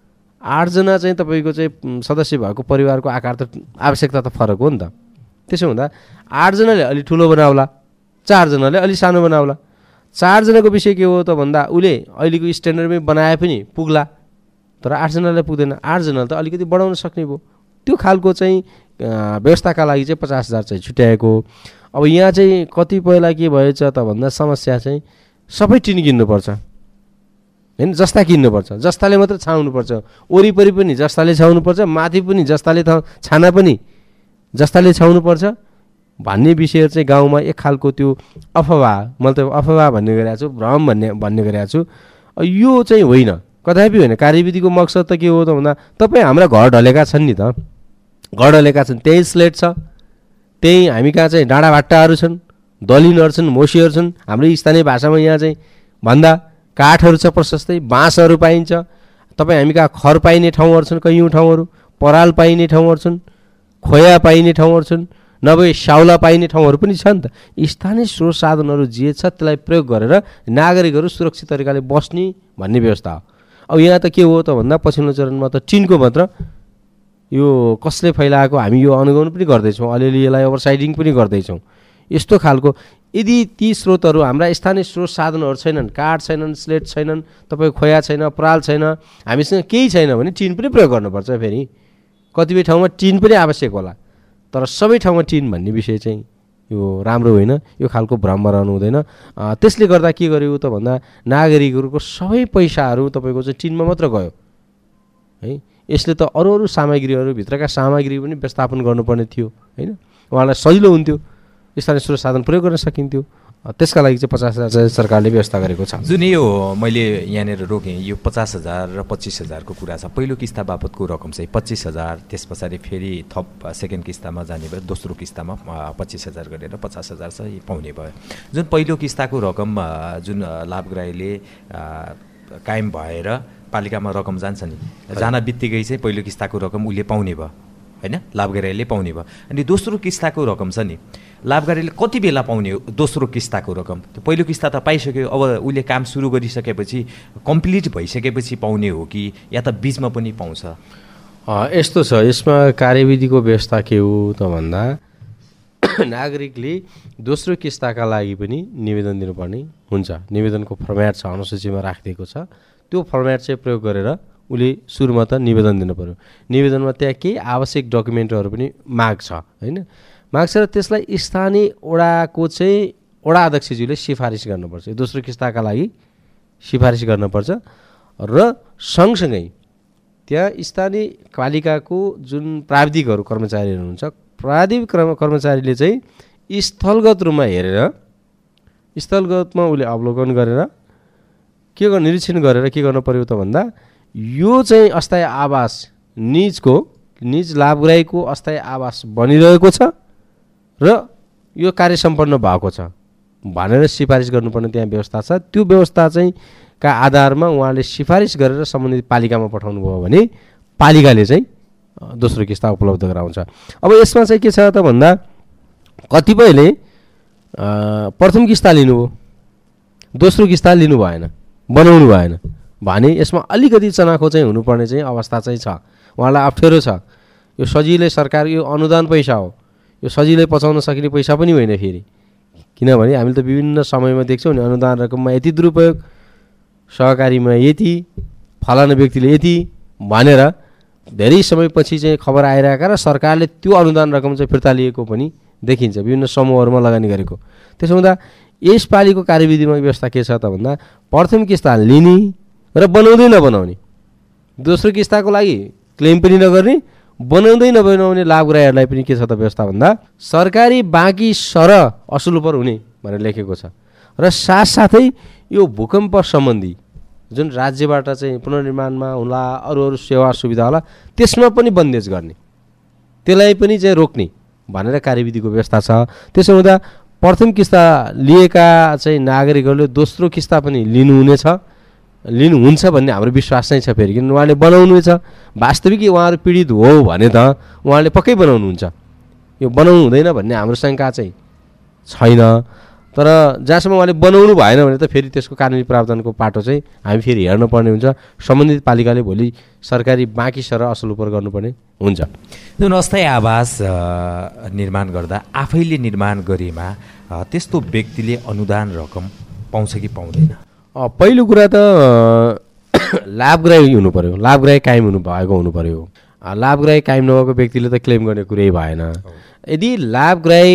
आठजना चाहिँ तपाईँको चाहिँ सदस्य भएको परिवारको आकार त आवश्यकता त फरक हो नि त। त्यसो हुँदा आठजनाले अलि ठुलो बनाउला, चारजनाले अलि सानो बनाउला। चारजनाको विषय के हो त भन्दा उसले अहिलेको स्ट्यान्डर्डमै बनाए पनि पुग्ला, तर आठजनालाई पुग्दैन। आठजनाले त अलिकति बढाउन सक्ने भयो। त्यो खालको चाहिँ व्यवस्थाका लागि चाहिँ पचास हजार चाहिँ छुट्याएको। अब यहाँ चाहिँ कतिपयलाई के भएछ त भन्दा समस्या चाहिँ सबै टिन किन्नुपर्छ होइन, जस्ता किन्नुपर्छ, जस्ताले मात्र छाउनुपर्छ, वरिपरि पनि जस्ताले छाउनुपर्छ, माथि पनि जस्ताले छाना पनि जस्ताले छाउनुपर्छ भन्ने विषयहरू चाहिँ गाउँमा एक खालको त्यो अफवाह, मैले त अफवाह भन्ने गरेको छु, भ्रम भन्ने भन्ने गरेको छु। यो चाहिँ होइन, कदापि होइन। कार्यविधिको मकसद त के हो त भन्दा तपाईँ हाम्रा घर ढलेका छन् नि त, घर ढलेका छन्, त्यही स्लेट छ, त्यही हामी कहाँ चाहिँ डाँडाभाट्टाहरू छन्, दलिनहरू छन्, मोसीहरू छन्। हाम्रो स्थानीय भाषामा यहाँ चाहिँ भन्दा काठहरू छ, प्रशस्तै बाँसहरू पाइन्छ। तपाईँ हामी कहाँ खर पाइने ठाउँहरू छन्, कैयौँ ठाउँहरू, पराल पाइने ठाउँहरू छन्, खोया पाइने ठाउँहरू छन्, नभए स्याउला पाइने ठाउँहरू पनि छ नि त। स्थानीय स्रोत साधनहरू जे छ त्यसलाई प्रयोग गरेर नागरिकहरू सुरक्षित तरिकाले बस्ने भन्ने व्यवस्था हो। अब यहाँ त के हो त भन्दा पछिल्लो चरणमा त टिनको मात्र यो कसले फैलाएको हामी यो अनुगमन पनि गर्दैछौँ, अलिअलि यसलाई ओभरसाइडिङ पनि गर्दैछौँ। यस्तो खालको यदि ती स्रोतहरू हाम्रा स्थानीय स्रोत साधनहरू छैनन्, काठ छैनन्, स्लेट छैनन्, तपाईँको खोया छैन, पराल छैन, हामीसँग केही छैन भने टिन पनि प्रयोग गर्नुपर्छ। फेरि कतिपय ठाउँमा टिन पनि आवश्यक होला, तर सबै ठाउँमा टिन भन्ने विषय चाहिँ यो राम्रो होइन। यो खालको भ्रममा रहनु हुँदैन। त्यसले गर्दा के गर्यो त भन्दा नागरिकहरूको सबै पैसाहरू तपाईँको चाहिँ टिनमा मात्र गयो है। यसले त अरू अरू सामग्रीहरू, भित्रका सामग्री पनि व्यवस्थापन गर्नुपर्ने थियो होइन, उहाँलाई सजिलो हुन्थ्यो, स्थानीय स्रोत साधन प्रयोग गर्न सकिन्थ्यो। त्यसका लागि चाहिँ पचास हजार चाहिँ सरकारले व्यवस्था गरेको छ। जुन यो मैले यहाँनिर रोकेँ, यो पचास हजार र पच्चिस हजारको कुरा छ। पहिलो किस्ता बापतको रकम चाहिँ पच्चिस हजार, त्यस पछाडि फेरि थप सेकेन्ड किस्तामा जाने भयो, दोस्रो किस्तामा पच्चिस हजार गरेर पचास हजार चाहिँ पाउने भयो। जुन पहिलो किस्ताको रकम जुन लाभग्राहीले कायम भएर पालिकामा रकम जान्छ नि, जान बित्तिकै चाहिँ पहिलो किस्ताको रकम उसले पाउने भयो होइन, लाभग्राहीले पाउने भयो। अनि दोस्रो किस्ताको रकम छ नि, लाभग्राहीले कति बेला पाउने हो दोस्रो किस्ताको रकम? त्यो पहिलो किस्ता त पाइसक्यो, अब उसले काम सुरु गरिसकेपछि कम्प्लिट भइसकेपछि पाउने हो कि या त बिचमा पनि पाउँछ? यस्तो छ, यसमा कार्यविधिको व्यवस्था के हो त भन्दा नागरिकले दोस्रो किस्ताका लागि पनि निवेदन दिनुपर्ने हुन्छ। निवेदनको फर्म्याट छ, अनुसूचीमा राखिदिएको छ, त्यो फर्म्याट चाहिँ प्रयोग गरेर उसले सुरुमा त निवेदन दिनु पऱ्यो। निवेदनमा त्यहाँ केही आवश्यक डकुमेन्टहरू पनि माग्छ होइन, माग्छ र त्यसलाई स्थानीय वडाको चाहिँ वडा अध्यक्षज्यूले सिफारिस गर्नुपर्छ। दोस्रो किस्ताका लागि सिफारिस गर्नुपर्छ र सँगसँगै त्यहाँ स्थानीय पालिकाको जुन प्राविधिकहरू कर्मचारीहरू हुनुहुन्छ, प्राविधिक कर्मचारीले चाहिँ स्थलगत रूपमा हेरेर स्थलगतमा उसले अवलोकन गरेर के गर्नु निरीक्षण गरेर के गर्नु पर्यो त भन्दा यो चाहिँ अस्थायी आवास निजको निज लाभग्राहीको अस्थायी आवास बनिरहेको छ र यो कार्य सम्पन्न भएको छ भनेर सिफारिस गर्नुपर्ने त्यहाँ व्यवस्था छ। त्यो व्यवस्था चाहिँ का आधारमा उहाँले सिफारिस गरेर सम्बन्धित पालिकामा पठाउनु भयो भने पालिकाले चाहिँ दोस्रो किस्ता उपलब्ध गराउँछ। अब यसमा चाहिँ के छ त भन्दा कतिपयले प्रथम किस्ता लिनुभयो, दोस्रो किस्ता लिनु भएन, बनाउनु भएन भने यसमा अलिकति चनाखो चाहिँ हुनुपर्ने चाहिँ अवस्था चाहिँ छ। उहाँलाई अप्ठ्यारो छ। यो सजिलै सरकार यो अनुदान पैसा हो, यो सजिलै पचाउन सकिने पैसा पनि होइन फेरि, किनभने हामीले त विभिन्न समयमा देख्छौँ नि अनुदान रकममा यति दुरुपयोग, सहकारीमा यति, फलाना व्यक्तिले यति भनेर धेरै समयपछि चाहिँ खबर आइरहेका र सरकारले त्यो अनुदान रकम चाहिँ फिर्ता लिएको पनि देखिन्छ विभिन्न समूहहरूमा लगानी गरेको। त्यसो हुँदा यसपालिको कार्यविधिमा व्यवस्था के छ त भन्दा प्रथम किस्ता लिने र बनाउँदै नबनाउने, दोस्रो किस्ताको लागि क्लेम पनि नगर्ने, बनाउँदै नबनाउने लाभग्राहीहरूलाई पनि के छ त व्यवस्था भन्दा सरकारी बाँकी सर असुल पर हुने भनेर लेखेको छ। र साथसाथै यो भूकम्प सम्बन्धी जुन राज्यबाट चाहिँ पुनर्निर्माणमा होला अरू अरू सेवा सुविधा होला त्यसमा पनि बन्देज गर्ने, त्यसलाई पनि चाहिँ रोक्ने भनेर कार्यविधिको व्यवस्था छ। त्यसो हुँदा प्रथम किस्ता लिएका चाहिँ नागरिकहरूले दोस्रो किस्ता पनि लिनुहुनेछ, लिनुहुन्छ भन्ने हाम्रो विश्वास नै छ। फेरि किन उहाँले बनाउनु छ, वास्तविक उहाँहरू पीडित हो भने त उहाँले पक्कै बनाउनुहुन्छ, यो बनाउनु हुँदैन भन्ने हाम्रो शङ्का चाहिँ छैन। तर जहाँसम्म उहाँले बनाउनु भएन भने त फेरि त्यसको कानुनी प्रावधानको पाटो चाहिँ हामी फेरि हेर्नुपर्ने हुन्छ। सम्बन्धित पालिकाले भोलि सरकारी बाँकी सर असुल उपर गर्नुपर्ने हुन्छ। जुन अस्थायी आवास निर्माण गर्दा आफैले निर्माण गरेमा त्यस्तो व्यक्तिले अनुदान रकम पाउँछ कि पाउँदैन? पहिलो कुरा त लाभग्राही हुनु पर्यो, लाभग्राही कायम हुनु भएको हुनु पर्यो। लाभग्राही कायम नभएको व्यक्तिले त क्लेम गर्ने कुरै भएन। यदि लाभग्राही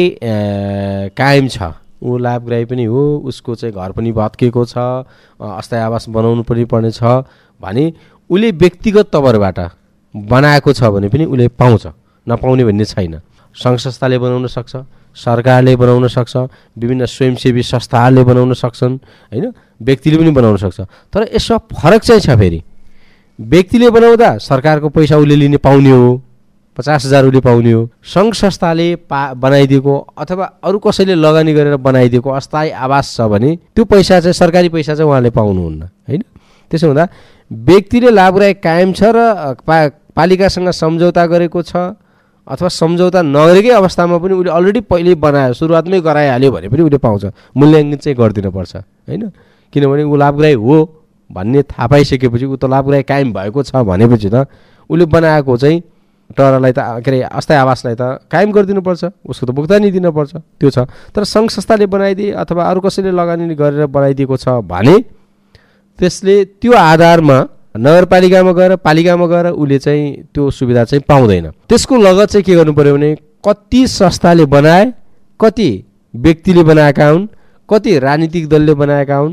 कायम छ, ऊ लाभग्राही पनि हो, उसको चाहिँ घर पनि भत्किएको छ, अस्थायी आवास बनाउनु पनि पर्ने छ भने उसले व्यक्तिगत तवरबाट बनाएको छ भने पनि उसले पाउँछ, नपाउने भन्ने छैन। सङ्घ संस्थाले बनाउन सक्छ, सरकारले बनाउन सक्छ, विभिन्न स्वयंसेवी संस्थाहरूले बनाउन सक्छन् होइन, व्यक्तिले पनि बनाउन सक्छ। तर यसमा फरक चाहिँ छ। फेरि व्यक्तिले बनाउँदा सरकारको पैसा उसले लिने पाउने हो, पचास हजार उसले पाउने हो। सङ्घ संस्थाले पा बनाइदिएको अथवा अरू कसैले लगानी गरेर बनाइदिएको अस्थायी आवास छ भने त्यो पैसा चाहिँ सरकारी पैसा चाहिँ उहाँले पाउनुहुन्न होइन। त्यसो हुँदा व्यक्तिले लाभग्राही कायम छ र पा पालिकासँग सम्झौता गरेको छ अथवा सम्झौता नगरेकै अवस्थामा पनि उसले अलरेडी पहिले बनायो, सुरुवातमै गराइहाल्यो भने पनि उसले पाउँछ। मूल्याङ्कन चाहिँ गरिदिनुपर्छ होइन, किनभने ऊ लाभग्राही हो भन्ने थाहा पाइसकेपछि ऊ त लाभग्राही कायम भएको छ भनेपछि त उसले बनाएको चाहिँ टरलाई त के अरे अस्थायी आवासलाई त कायम गरिदिनुपर्छ, उसको त भुक्तानी दिनुपर्छ, त्यो छ। तर सङ्घ संस्थाले बनाइदिए अथवा अरू कसैले लगानी गरेर बनाइदिएको छ भने त्यसले त्यो आधारमा नगरपालिकामा गएर पालिकामा गएर उसले चाहिँ त्यो सुविधा चाहिँ पाउँदैन। त्यसको लगत चाहिँ के गर्नु पर्यो भने कति संस्थाले बनाए, कति व्यक्तिले बनाएका हुन्, कति राजनीतिक दलले बनाएका हुन्,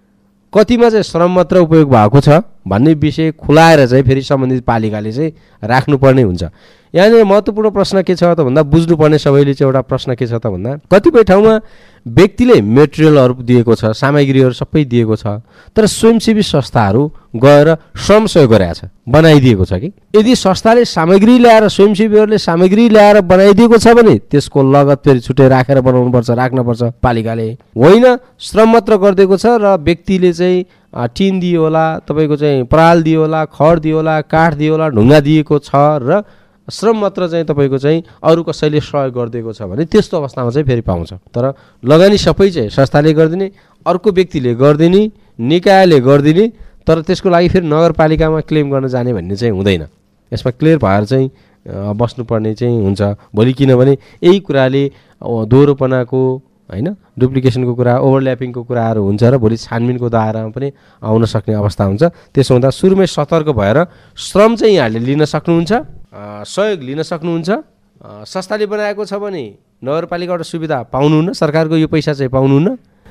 कतिमा चाहिँ श्रम मात्र उपयोग भएको छ भन्ने विषय खुलाएर चाहिँ फेरि सम्बन्धित पालिकाले चाहिँ राख्नुपर्ने हुन्छ। यहाँनिर महत्त्वपूर्ण प्रश्न के छ त भन्दा बुझ्नुपर्ने सबैले चाहिँ एउटा प्रश्न के छ त भन्दा कतिपय ठाउँमा व्यक्तिले मेटेरियलहरू दिएको छ, सामग्रीहरू सबै दिएको छ, तर स्वयंसेवी संस्थाहरू गएर श्रम सहयोग गरेका छ, बनाइदिएको छ कि यदि संस्थाले सामग्री ल्याएर स्वयंसेवीहरूले सामग्री ल्याएर बनाइदिएको छ भने त्यसको लगत फेरि छुट्टै राखेर बनाउनुपर्छ, राख्नुपर्छ पालिकाले। होइन श्रम मात्र गरिदिएको छ र व्यक्तिले चाहिँ टिन दियो होला, तपाईँको चाहिँ पराल दियो होला, खड दियो होला, काठ दियो होला, ढुङ्गा दिएको छ र श्रम मात्र चाहिँ तपाईँको चाहिँ अरू कसैले सहयोग गरिदिएको छ भने त्यस्तो अवस्थामा चाहिँ फेरि पाउँछ। तर लगानी सबै चाहिँ संस्थाले गरिदिने, अर्को व्यक्तिले गरिदिने, निकायले गरिदिने, तर त्यसको लागि फेरि नगरपालिकामा क्लेम गर्न जाने भन्ने चाहिँ हुँदैन। यसमा क्लियर भएर चाहिँ बस्नुपर्ने चाहिँ हुन्छ भोलि, किनभने यही कुराले दोहोरोपनाको होइन डुप्लिकेसनको कुरा, ओभरल्यापिङको कुराहरू हुन्छ र भोलि छानबिनको दायरामा पनि आउन सक्ने अवस्था हुन्छ। त्यसो हुँदा सुरुमै सतर्क भएर श्रम चाहिँ यहाँले लिन सक्नुहुन्छ, सहयोग लिन सक्नुहुन्छ। संस्थाले बनाएको छ भने नगरपालिकाबाट सुविधा पाउनुहुन्न, सरकारको यो पैसा चाहिँ पाउनुहुन्न।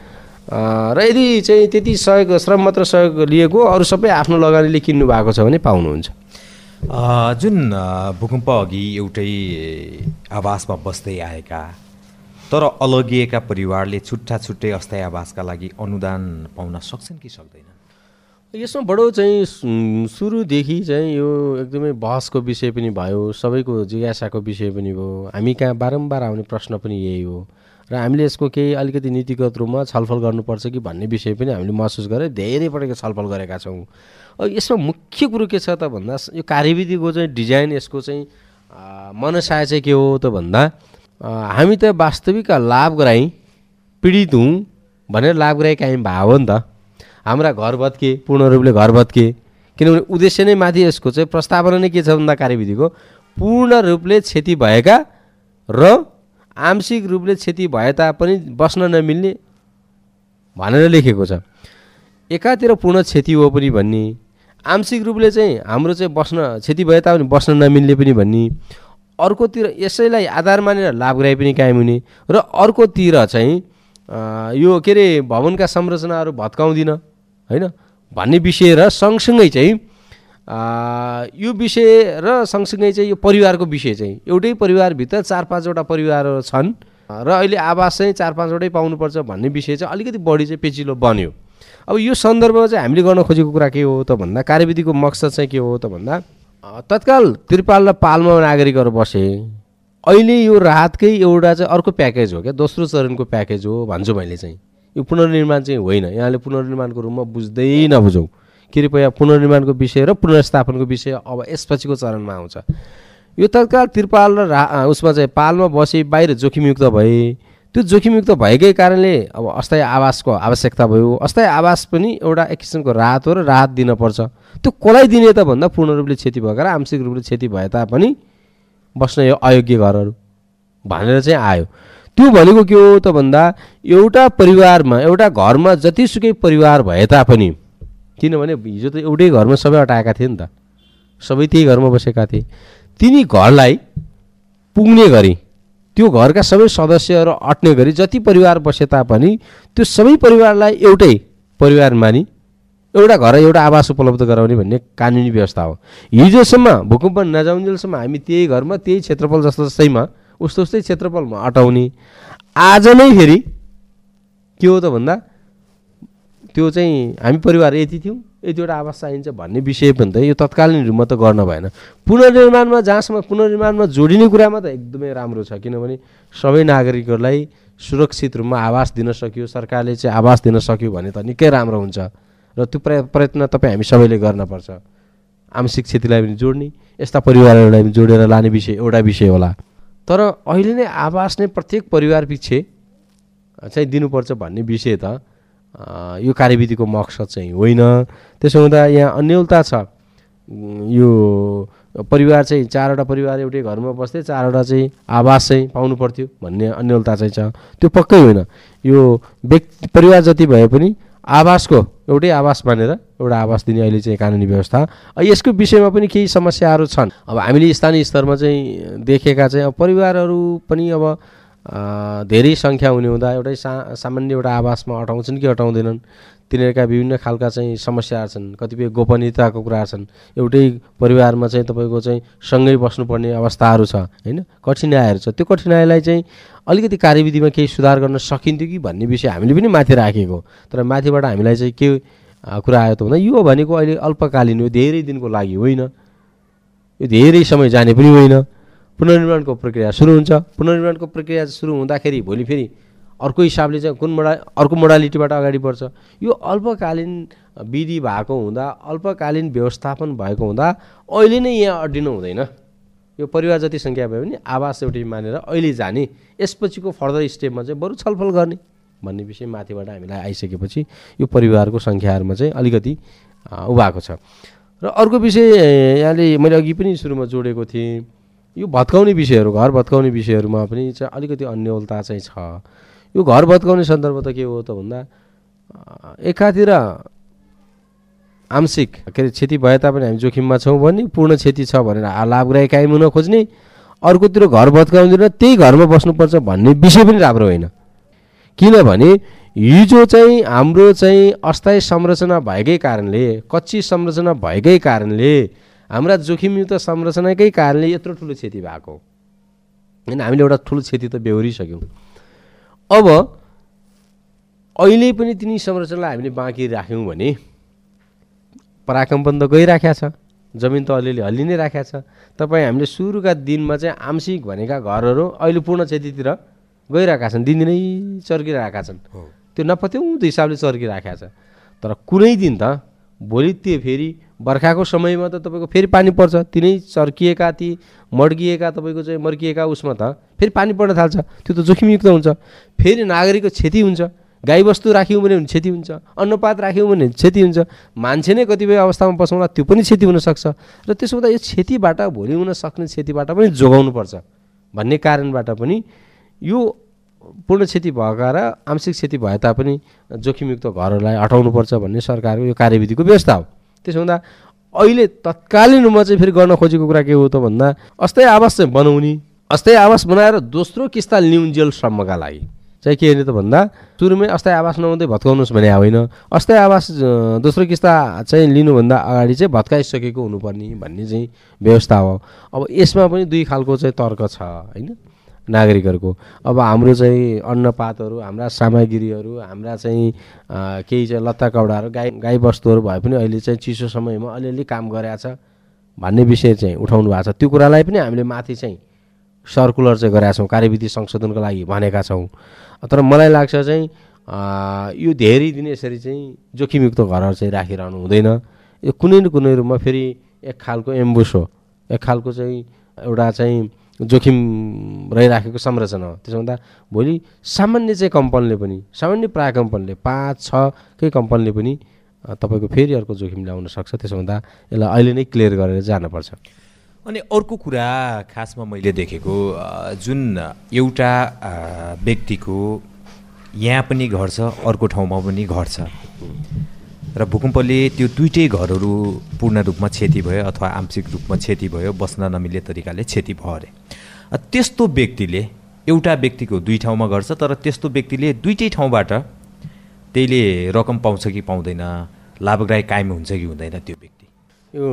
र यदि चाहिँ त्यति सहयोग श्रम मात्र सहयोग लिएको अरू सबै आफ्नो लगानीले किन्नु भएको छ भने पाउनुहुन्छ। जुन भूकम्प अघि एउटै आवासमा बस्दै आएका तर अलगिएका परिवारले छुट्टा छुट्टै अस्थायी आवासका लागि अनुदान पाउन सक्छन् कि सक्दैनन्? यसमा बडो चाहिँ सुरुदेखि चाहिँ यो एकदमै बहसको विषय पनि भयो, सबैको जिज्ञासाको विषय पनि भयो। हामी कहाँ बारम्बार आउने प्रश्न पनि यही हो र हामीले यसको केही अलिकति नीतिगत रूपमा छलफल गर्नुपर्छ कि भन्ने विषय पनि हामीले महसुस गरेर धेरै पटक छलफल गरेका छौँ। यसमा मुख्य कुरो के छ त भन्दा यो कार्यविधिको चाहिँ डिजाइन, यसको चाहिँ मनसाय चाहिँ के हो त भन्दा हामी त वास्तविक लाभ गराइ पीडित हौँ भनेर लाभग्राही कायम भयो हो नि त। हाम्रा घर भत्के, पूर्ण रूपले घर भत्के, किनभने उद्देश्य नै माथि यसको चाहिँ प्रस्तावना नै के छ भन्दा कार्यविधिको पूर्ण रूपले क्षति भएका र आंशिक रूपले क्षति भए तापनि बस्न नमिल्ने भनेर लेखेको छ। एकातिर पूर्ण क्षति हो पनि भन्ने, आंशिक रूपले चाहिँ हाम्रो चाहिँ बस्न क्षति भए तापनि बस्न नमिल्ने पनि भन्ने, अर्कोतिर यसैलाई आधार मानेर लाभग्राही पनि कायम हुने र अर्कोतिर चाहिँ यो के अरे भवनका संरचनाहरू भत्काउँदिन होइन भन्ने विषय र सँगसँगै चाहिँ यो विषय र सँगसँगै चाहिँ यो परिवारको विषय चाहिँ एउटै परिवारभित्र चार पाँचवटा परिवारहरू छन् र अहिले आवास चाहिँ चार पाँचवटै पाउनुपर्छ भन्ने विषय चाहिँ अलिकति बढी चाहिँ पेचिलो बन्यो। अब यो सन्दर्भमा चाहिँ हामीले गर्न खोजेको कुरा के हो त भन्दा कार्यविधिको मकसद चाहिँ के हो त भन्दा तत्काल त्रिपाल र पालमा नागरिकहरू बसे, अहिले यो राहतकै एउटा चाहिँ अर्को प्याकेज हो क्या, दोस्रो चरणको प्याकेज हो भन्छु मैले चाहिँ। यो पुनर्निर्माण चाहिँ होइन, यहाँले पुनर्निर्माणको रूपमा बुझ्दै नबुझौँ। कृपया पुनर्निर्माणको विषय र पुनर्स्थापनको विषय अब यसपछिको चरणमा आउँछ। यो तत्काल त्रिपाल र रा उसमा चाहिँ पालमा बसे बाहिर जोखिमयुक्त भए, त्यो जोखिमयुक्त भएकै कारणले अब अस्थायी आवासको आवश्यकता भयो। अस्थायी आवास पनि एउटा एक किसिमको राहत हो र राहत दिनुपर्छ। त्यो कसलाई दिने त भन्दा पूर्ण रूपले क्षति भएका र आंशिक रूपले क्षति भए तापनि बस्न यो अयोग्य घरहरू भनेर चाहिँ आयो। त्यो भनेको के हो त भन्दा एउटा परिवारमा एउटा घरमा जतिसुकै परिवार भए तापनि, किनभने हिजो त एउटै घरमा सबै अटाएका थिए नि त, सबै त्यही घरमा बसेका थिए, तिनी घरलाई पुग्ने गरी त्यो घरका सबै सदस्यहरू अट्ने गरी जति परिवार बसे तापनि त्यो सबै परिवारलाई एउटै परिवार मानि एउटा घर एउटा आवास उपलब्ध गराउने भन्ने कानुनी व्यवस्था हो। हिजोसम्म भूकम्प नजाउन्जेलसम्म हामी त्यही घरमा त्यही क्षेत्रफल जस्तो जस्तैमा उस्तो उस्तै क्षेत्रफलमा अटाउने। आज नै फेरि के हो त भन्दा त्यो चाहिँ हामी परिवार यति थियौँ, यतिवटा आवास चाहिन्छ भन्ने विषय पनि त यो तत्कालीन रूपमा त गर्न भएन। पुनर्निर्माणमा जहाँसम्म पुनर्निर्माणमा जोडिने कुरामा त एकदमै राम्रो छ, किनभने सबै नागरिकहरूलाई सुरक्षित रूपमा आवास दिन सकियो, सरकारले चाहिँ आवास दिन सक्यो भने त निकै राम्रो हुन्छ र त्यो प्रयत्न तपाईँ हामी सबैले गर्नुपर्छ। आंशिक क्षतिलाई पनि जोड्ने, यस्ता परिवारहरूलाई पनि जोडेर लाने विषय एउटा विषय होला। तर अहिले नै आवास नै प्रत्येक परिवार पछि चाहिँ दिनुपर्छ भन्ने विषय त यो कार्यविधिको मकसद चाहिँ होइन। त्यसो हुँदा यहाँ अन्यलता छ। यो परिवार चाहिँ चारवटा परिवार एउटै घरमा बस्दै चारवटा चाहिँ आवास चाहिँ पाउनु पर्थ्यो भन्ने अन्यलता चाहिँ छ, त्यो पक्कै होइन। यो व्यक्ति परिवार जति भए पनि आवासको एउटै आवास मानेर एउटा आवास दिने अहिले चाहिँ कानुनी व्यवस्था। यसको विषयमा पनि केही समस्याहरू छन्। अब हामीले स्थानीय स्तरमा चाहिँ देखेका चाहिँ अब परिवारहरू पनि अब धेरै सङ्ख्या हुने हुँदा एउटै सा सामान्य एउटा आवासमा अटाउँछन् कि अटाउँदैनन्, तिनीहरूका विभिन्न खालका चाहिँ समस्याहरू छन्, कतिपय गोपनीयताको कुराहरू छन्। एउटै परिवारमा चाहिँ तपाईँको चाहिँ सँगै बस्नुपर्ने अवस्थाहरू छ होइन, कठिनाइहरू छ। त्यो कठिनाइलाई चाहिँ अलिकति कार्यविधिमा केही सुधार गर्न सकिन्थ्यो कि भन्ने विषय हामीले पनि माथि राखेको। तर माथिबाट हामीलाई चाहिँ के कुरा आयो त भन्दा यो भनेको अहिले अल्पकालीन हो, धेरै दिनको लागि होइन, यो धेरै समय जाने पनि होइन। पुनर्निर्माणको प्रक्रिया सुरु हुन्छ, पुनर्निर्माणको प्रक्रिया सुरु हुँदाखेरि भोलि फेरि अर्को हिसाबले चाहिँ कुन मोडा अर्को मोडालिटीबाट अगाडि बढ्छ। यो अल्पकालीन विधि भएको हुँदा, अल्पकालीन व्यवस्थापन भएको हुँदा अहिले नै यहाँ अड्डिनु हुँदैन। यो परिवार जति सङ्ख्या भयो भने आवास एउटै मानेर अहिले जाने, यसपछिको फर्दर स्टेपमा चाहिँ बरु छलफल गर्ने भन्ने विषय माथिबाट हामीलाई आइसकेपछि यो परिवारको सङ्ख्याहरूमा चाहिँ अलिकति उभाएको छ। र अर्को विषय यहाँले मैले अघि पनि सुरुमा जोडेको थिएँ, यो भत्काउने विषयहरू घर भत्काउने विषयहरूमा पनि चाहिँ अलिकति अन्योलता चाहिँ छ। यो घर भत्काउने सन्दर्भ त के हो त भन्दा एकातिर आंशिक के अरे क्षति भए तापनि हामी जोखिममा छौँ भने पूर्ण क्षति छ भनेर लाभग्राही कायम हुन खोज्ने, अर्कोतिर घर भत्काउँदैन त्यही घरमा बस्नुपर्छ भन्ने विषय पनि राम्रो होइन। किनभने हिजो चाहिँ हाम्रो चाहिँ अस्थायी संरचना भएकै कारणले, कच्ची संरचना भएकै कारणले, हाम्रा जोखिमयुक्त संरचनाकै कारणले यत्रो ठुलो क्षति भएको होइन। हामीले एउटा ठुलो क्षति त बेहोरिसक्यौँ। अब अहिले पनि तिनी संरचनालाई हामीले बाँकी राख्यौँ भने पराकम्पन त गइराखेको छ, जमिन त अलिअलि हल्ली नै राखेको छ। तपाईँ हामीले सुरुका दिनमा चाहिँ आंशिक भनेका घरहरू अहिले पूर्ण क्षतितिर गइरहेका छन्, दिनदिनै चर्किरहेका छन्। त्यो नपत्याउँदो हिसाबले चर्किराखेको छ। तर कुनै दिन त भोलि त्यो फेरि बर्खाको समयमा त तपाईँको फेरि पानी पर्छ, तिनै चर्किएका ती मड्किएका तपाईँको चाहिँ मर्किएका उसमा त फेरि पानी पर्न थाल्छ, त्यो त जोखिमयुक्त हुन्छ। फेरि नागरिकको क्षति हुन्छ, गाईबस्तु राख्यौँ भने क्षति हुन्छ, अन्नपात राख्यौँ भने क्षति हुन्छ, मान्छे नै कतिपय अवस्थामा बसाउँला त्यो पनि क्षति हुनसक्छ। र त्यसो हुँदा यो क्षतिबाट भोलि हुन सक्ने क्षतिबाट पनि जोगाउनुपर्छ भन्ने कारणबाट पनि यो पूर्ण क्षति भएका र आंशिक क्षति भए तापनि जोखिमयुक्त घरहरूलाई हटाउनुपर्छ भन्ने सरकारको यो कार्यविधिको व्यवस्था हो। त्यसो हुँदा अहिले तत्कालीन रूपमा चाहिँ फेरि गर्न खोजेको कुरा के हो त भन्दा अस्थायी आवास चाहिँ बनाउने, अस्थायी आवास बनाएर दोस्रो किस्ता ल्याउन्जेलसम्मका लागि चाहिँ के त भन्दा सुरुमै अस्थायी आवास नहुँदै भत्काउनुहोस् भने होइन, अस्थायी आवास दोस्रो किस्ता चाहिँ लिनुभन्दा अगाडि चाहिँ भत्काइसकेको हुनुपर्ने भन्ने चाहिँ व्यवस्था हो। अब यसमा पनि दुई खालको चाहिँ तर्क छ होइन नागरिकहरूको। अब हाम्रो चाहिँ अन्नपातहरू, हाम्रा सामग्रीहरू, हाम्रा चाहिँ केही चाहिँ लत्ता कपडाहरू, गाई गाईबस्तुहरू भए पनि अहिले चाहिँ चिसो समयमा अलिअलि काम गरेको छ भन्ने विषय चाहिँ उठाउनु भएको छ। त्यो कुरालाई पनि हामीले माथि चाहिँ सर्कुलर चाहिँ गरेका छौँ, कार्यविधि संशोधनको लागि भनेका छौँ। तर मलाई लाग्छ चाहिँ यो धेरै दिन यसरी चाहिँ जोखिमयुक्त घरहरू चाहिँ राखिरहनु हुँदैन। यो कुनै न कुनै रूपमा फेरि एक खालको एम्बुस हो, एक खालको चाहिँ एउटा चाहिँ जोखिम रहिराखेको संरचना हो। त्यसो हुँदा भोलि सामान्य चाहिँ कम्पनीले पनि, सामान्य प्राय कम्पनीले पाँच छकै कम्पनीले पनि तपाईँको फेरि अर्को जोखिम ल्याउन सक्छ। त्यसो हुँदा यसलाई अहिले नै क्लियर गरेर जानुपर्छ। अनि अर्को कुरा खासमा मैले देखेको जुन एउटा व्यक्तिको यहाँ पनि घर छ, अर्को ठाउँमा पनि घर छ र भूकम्पले त्यो दुईटै घरहरू पूर्ण रूपमा क्षति भयो अथवा आंशिक रूपमा क्षति भयो, बस्न नमिल्ने तरिकाले क्षति भयो अरे। त्यस्तो व्यक्तिले, एउटा व्यक्तिको दुई ठाउँमा घर छ तर त्यस्तो व्यक्तिले दुईटै ठाउँबाट त्यसले रकम पाउँछ कि पाउँदैन, लाभग्राही कायम हुन्छ कि हुँदैन त्यो व्यक्ति? यो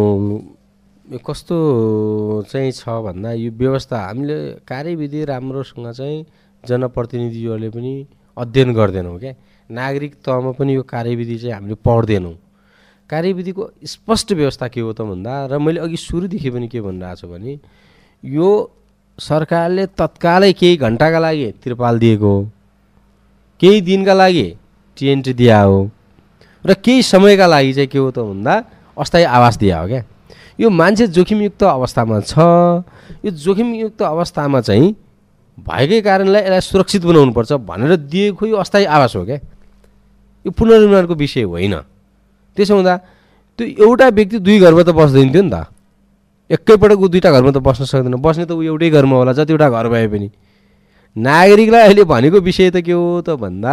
कस्तो चाहिँ छ भन्दा यो व्यवस्था हामीले कार्यविधि राम्रोसँग चाहिँ जनप्रतिनिधिहरूले पनि अध्ययन गर्दैनौँ क्या। नागरिक तहमा पनि यो कार्यविधि चाहिँ हामीले पढ्दैनौँ। कार्यविधिको स्पष्ट व्यवस्था के हो त भन्दा, र मैले अघि सुरुदेखि पनि के भनिरहेको छु भने यो सरकारले तत्कालै केही घन्टाका लागि त्रिपाल दिएको हो, केही दिनका लागि टेन्ट दिया हो र केही समयका लागि चाहिँ के हो त भन्दा अस्थायी आवास दिया हो क्या। यो मान्छे जोखिमयुक्त अवस्थामा छ, यो जोखिमयुक्त अवस्थामा चाहिँ भएकै कारणलाई यसलाई सुरक्षित बनाउनुपर्छ भनेर दिएको यो अस्थायी आवास हो क्या। यो पुनर्निर्माणको विषय होइन। त्यसो हुँदा त्यो एउटा व्यक्ति दुई घरमा त बस्दैन थियो नि त, एकैपटक ऊ दुईवटा घरमा त बस्न सक्दैन, बस्ने त ऊ एउटै घरमा होला जतिवटा घर भए पनि। नागरिकलाई अहिले भनेको विषय त के हो त भन्दा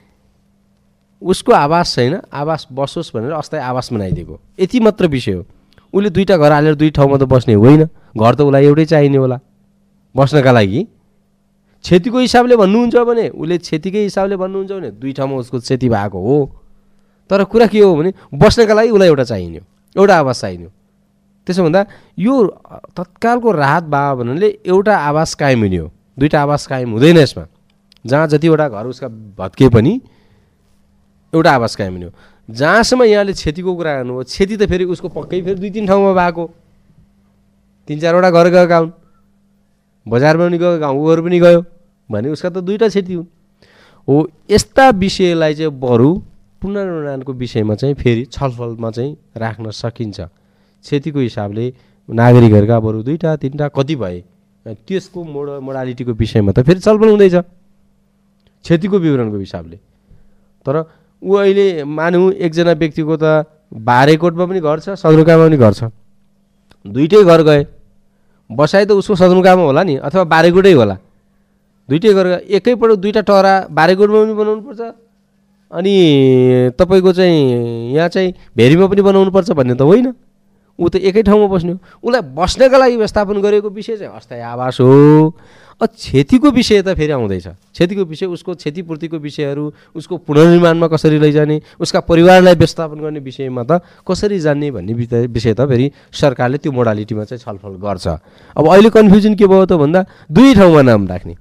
उसको आवास छैन, आवास बसोस् भनेर अस्थायी आवास बनाइदिएको, यति मात्र विषय हो। उसले दुईवटा घर हालेर दुई ठाउँमा त बस्ने होइन, घर त उसलाई एउटै चाहिने होला बस्नका लागि। क्षतिको हिसाबले भन्नुहुन्छ भने उसले क्षतिकै हिसाबले भन्नुहुन्छ भने दुई ठाउँमा उसको क्षति भएको हो, तर कुरा के हो भने बस्नका लागि उसलाई एउटा चाहिने हो, एउटा आवास चाहिने हो। त्यसो भन्दा यो तत्कालको राहत भावनाले एउटा आवास कायम हुने हो, दुईवटा आवास कायम हुँदैन यसमा। जहाँ जतिवटा घर उसका भत्के पनि एउटा आवास कायम हुने हो। जहाँसम्म यहाँले क्षतिको कुरा गर्नुभयो, क्षति त फेरि उसको पक्कै फेरि दुई तिन ठाउँमा भएको, तिन चारवटा घर गएका हुन्, बजारमा पनि गयो, गाउँघर पनि गयो भने उसका त दुईवटा क्षति हुन् हो। यस्ता विषयलाई चाहिँ बरु पुनर्निर्माणको विषयमा चाहिँ फेरि छलफलमा चाहिँ राख्न सकिन्छ। क्षतिको हिसाबले नागरिकहरूका बरु दुईवटा तिनवटा कति भए त्यसको मोड मोडालिटीको विषयमा त फेरि छलफल हुँदैछ क्षतिको विवरणको हिसाबले। तर ऊ अहिले मानौँ एकजना व्यक्तिको त बारेकोटमा पनि घर छ, सदरमुकाममा पनि घर छ, दुईटै घर गए, बसाइ त उसको सदरमुकाममा होला नि अथवा बारेगुडै होला, दुइटै गरेर एकैपल्ट दुईवटा टहरा बारेगुडमा पनि बनाउनु पर्छ अनि तपाईँको चाहिँ यहाँ चाहिँ भेरीमा पनि बनाउनु पर्छ भन्ने त होइन। ऊ त एकै ठाउँमा बस्ने हो, उसलाई बस्नका लागि व्यवस्थापन गरेको विषय चाहिँ अस्थायी आवास हो। अब क्षतिको विषय त फेरि आउँदैछ, क्षतिको विषय उसको क्षतिपूर्तिको विषयहरू, उसको पुनर्निर्माणमा कसरी लैजाने, उसका परिवारलाई व्यवस्थापन गर्ने विषयमा त कसरी जान्ने भन्ने विषय त फेरि सरकारले त्यो मोडालिटीमा चाहिँ छलफल गर्छ। अब अहिले कन्फ्युजन के भयो त भन्दा दुई ठाउँमा नाम राख्ने,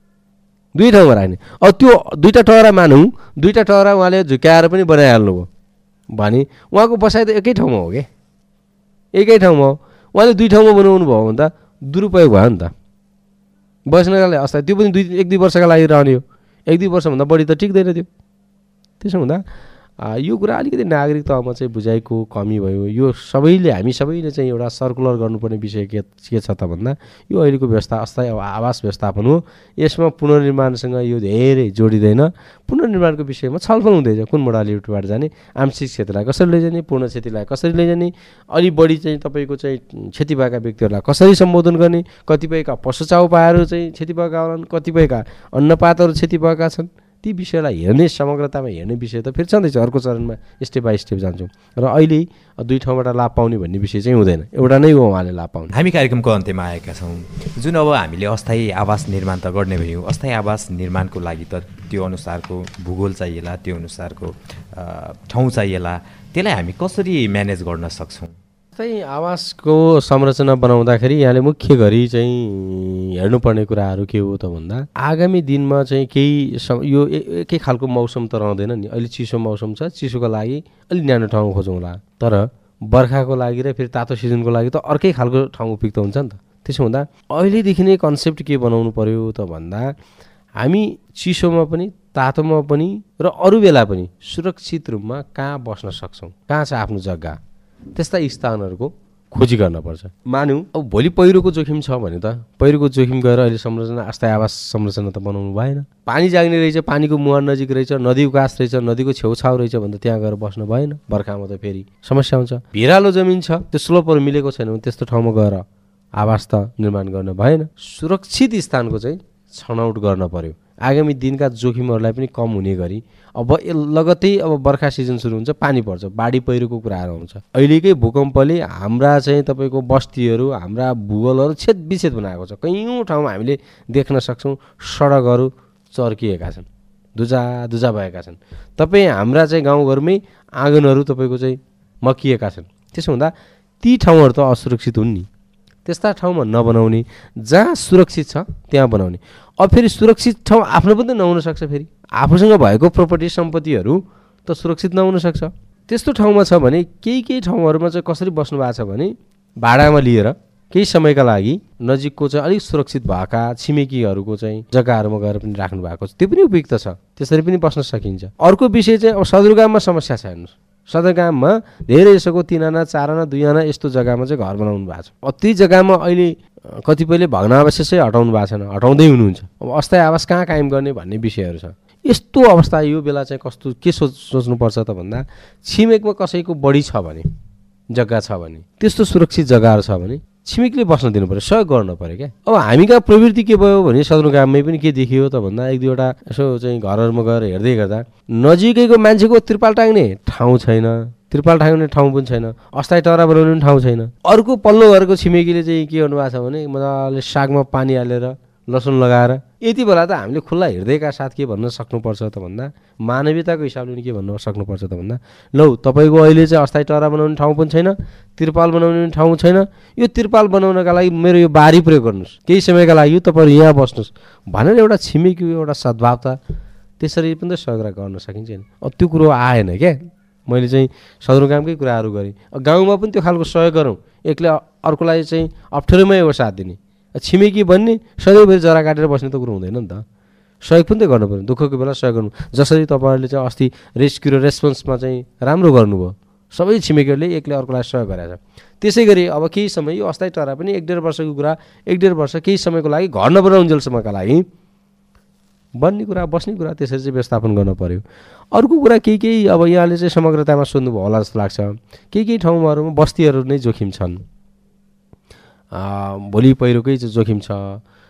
दुई ठाउँमा राख्ने। अब त्यो दुईवटा टहरा मानौँ, दुईवटा टहरा उहाँले झुक्याएर पनि बनाइहाल्नु भयो भने उहाँको बसाइ त एकै ठाउँमा हो क्या, एकै ठाउँमा हो। उहाँले दुई ठाउँमा बनाउनु भयो भने त दुरुपयोग भयो नि त बस्नका लागि। अवस्था त्यो पनि दुई एक दुई वर्षका लागि रहने हो, एक दुई वर्षभन्दा बढी त ठिक्दैन थियो। त्यसो हुँदा यो कुरा अलिकति नागरिक तहमा चाहिँ बुझाइको कमी भयो। यो सबैले हामी सबैले चाहिँ एउटा सर्कुलर गर्नुपर्ने विषय के के छ त भन्दा यो अहिलेको व्यवस्था अस्थायी आवास व्यवस्थापन हो, यसमा पुनर्निर्माणसँग यो धेरै जोडिँदैन। पुनर्निर्माणको विषयमा छलफल हुँदैछ, कुन मोडालिटीबाट जाने, आंशिक क्षेत्रलाई कसरी लैजाने, पूर्ण क्षतिलाई कसरी लैजाने, अलि बढी चाहिँ तपाईँको चाहिँ क्षति भएका व्यक्तिहरूलाई कसरी सम्बोधन गर्ने, कतिपयका पशुचाउपाहरू चाहिँ क्षति भएका होलान्, कतिपयका अन्नपातहरू क्षति भएका छन्, ती विषयलाई हेर्ने समग्रतामा हेर्ने विषय त फेरि छँदैछ। अर्को चरणमा स्टेप बाई स्टेप जान्छौँ र अहिले दुई ठाउँबाट लाभ पाउने भन्ने विषय चाहिँ हुँदैन, एउटा नै हो उहाँले लाभ पाउने। हामी कार्यक्रमको अन्त्यमा आएका छौँ। जुन अब हामीले अस्थायी आवास निर्माण त गर्ने भयौँ, अस्थायी आवास निर्माणको लागि त त्यो अनुसारको भूगोल चाहिएला, त्यो अनुसारको ठाउँ चाहिएला, त्यसलाई हामी कसरी म्यानेज गर्न सक्छौँ? अस्थायी आवासको संरचना बनाउँदाखेरि यहाँले मुख्य गरी चाहिँ हेर्नुपर्ने कुराहरू के हो त भन्दा आगामी दिनमा चाहिँ केही सम यो एकै खालको मौसम त रहँदैन नि। अहिले चिसो मौसम छ, चिसोको लागि अलिक न्यानो ठाउँ खोजौँला, तर बर्खाको लागि र फेरि तातो सिजनको लागि त अर्कै खालको ठाउँ उपयुक्त हुन्छ नि त। त्यसो हुँदा अहिलेदेखि नै कन्सेप्ट के बनाउनु पर्यो त भन्दा हामी चिसोमा पनि तातोमा पनि र अरू बेला पनि सुरक्षित रूपमा कहाँ बस्न सक्छौँ, कहाँ छ आफ्नो जग्गा, त्यस्ता स्थानहरूको खोजी गर्नुपर्छ। मानौँ अब भोलि पहिरोको जोखिम छ भने त पहिरोको जोखिम गएर अहिले संरचना अस्थायी आवास संरचना त बनाउनु भएन। पानी जाग्ने रहेछ, पानीको मुहान नजिक रहेछ, नदीको कास रहेछ, नदीको छेउछाउ रहेछ भने त त्यहाँ गएर बस्नु भएन, बर्खामा त फेरि समस्या हुन्छ। भिरालो जमिन छ, त्यो स्लोपहरू मिलेको छैन भने त्यस्तो ठाउँमा गएर आवास त निर्माण गर्न भएन। सुरक्षित स्थानको चाहिँ छनौट गर्न पर्यो, आगामी दिनका जोखिमहरूलाई पनि कम हुने गरी। अब लगतै अब बर्खा सिजन सुरु हुन्छ, पानी पर्छ, बाढी पहिरोको कुराहरू आउँछ। अहिलेकै भूकम्पले हाम्रा चाहिँ तपाईँको बस्तीहरू, हाम्रा भूगोलहरू छेद विच्छेद बनाएको छ। कैयौँ ठाउँमा हामीले देख्न सक्छौँ सडकहरू चर्किएका छन्, दुजा दुजा भएका छन्। तपाईँ हाम्रा चाहिँ गाउँघरमै आँगनहरू तपाईँको चाहिँ मकिएका छन्। त्यसो हुँदा ती ठाउँहरू त असुरक्षित हुन् नि, त्यस्ता ठाउँमा नबनाउने, जहाँ सुरक्षित छ त्यहाँ बनाउने। अब फेरि सुरक्षित ठाउँ आफ्नो पनि त नहुन सक्छ, फेरि आफूसँग भएको प्रोपर्टी सम्पत्तिहरू त सुरक्षित नहुन सक्छ। त्यस्तो ठाउँमा छ भने केही केही ठाउँहरूमा चाहिँ कसरी बस्नु भएको छ भने भाडामा लिएर केही समयका लागि नजिकको चाहिँ अलिक सुरक्षित भएका छिमेकीहरूको चाहिँ जग्गाहरूमा गएर पनि राख्नु भएको छ, त्यो पनि उपयुक्त छ, त्यसरी पनि बस्न सकिन्छ। अर्को विषय चाहिँ अब सदरमुकाममा समस्या छ हेर्नुहोस्, सदरमुकाममा धेरै यसको तिन आना चार आना दुई आना यस्तो जग्गामा चाहिँ घर बनाउनु भएको छ। अब ती जग्गामा अहिले कतिपयले भग्नावशेषै हटाउनु भएको छैन, हटाउँदै हुनुहुन्छ। अब अस्थायी आवास कहाँ कायम गर्ने भन्ने विषयहरू छ। यस्तो अवस्था यो बेला चाहिँ कस्तो के सोच सोच्नुपर्छ त भन्दा छिमेकमा कसैको बढी छ भने, जग्गा छ भने, त्यस्तो सुरक्षित जग्गाहरू छ भने छिमेकले बस्न दिनु पऱ्यो, सहयोग गर्नु पऱ्यो क्या। अब हामीका प्रवृत्ति के भयो भने सदरमुकाममै पनि के देखियो त भन्दा एक दुईवटा यसो चाहिँ घरहरूमा गएर हेर्दै गर्दा नजिकैको मान्छेको त्रिपाल टाङ्ने ठाउँ छैन, त्रिपाल टाङ्ने ठाउँ पनि छैन, अस्थायी टहरा बनाउने ठाउँ छैन। अर्को पल्लो घरको छिमेकीले चाहिँ के गर्नुभएको छ भने मजाले सागमा पानी हालेर लसुन लगाएर, यति बेला त हामीले खुल्ला हृदयका साथ के भन्न सक्नुपर्छ त भन्दा मानवीयताको हिसाबले पनि के भन्न सक्नुपर्छ त भन्दा लौ तपाईँको अहिले चाहिँ अस्थायी टहरा बनाउने ठाउँ पनि छैन, त्रिपाल बनाउने ठाउँ छैन, यो त्रिपाल बनाउनका लागि मेरो यो बारी प्रयोग गर्नुहोस्, केही समयका लागि तपाईँहरू यहाँ बस्नुहोस् भनेर एउटा छिमेकीको एउटा सद्भाव त त्यसरी पनि त सहयोग गर्न सकिन्छ नि। अब त्यो कुरो आएन क्या, मैले चाहिँ सदरमुकामकै कुराहरू गरेँ। गाउँमा पनि त्यो खालको सहयोग गरौँ, एकले अर्कोलाई चाहिँ अप्ठ्यारोमै हो साथ दिने। छिमेकी भन्ने सधैँभरि जरा काटेर बस्ने त कुरो हुँदैन नि त, सहयोग पनि त गर्नु पऱ्यो, दुःखको बेला सहयोग गर्नु। जसरी तपाईँहरूले चाहिँ अस्ति रेस्क्यु र रेस्पोन्समा चाहिँ राम्रो गर्नुभयो, सबै छिमेकीहरूले एकले अर्कोलाई सहयोग गरेछ। त्यसै गरी अब केही समय यो अस्थायी टहरा पनि एक डेढ वर्षको कुरा, एक डेढ वर्ष केही समयको लागि घर नबनाउन्जेलसम्मका लागि बन्ने कुरा, बस्ने कुरा, त्यसरी चाहिँ व्यवस्थापन गर्न पर्यो। अर्को कुरा केही केही अब यहाँले चाहिँ समग्रतामा सोध्नुभयो होला जस्तो लाग्छ, केही केही ठाउँहरूमा बस्तीहरू नै जोखिम छन्। भोलि पहिरोकै चाहिँ जोखिम छ,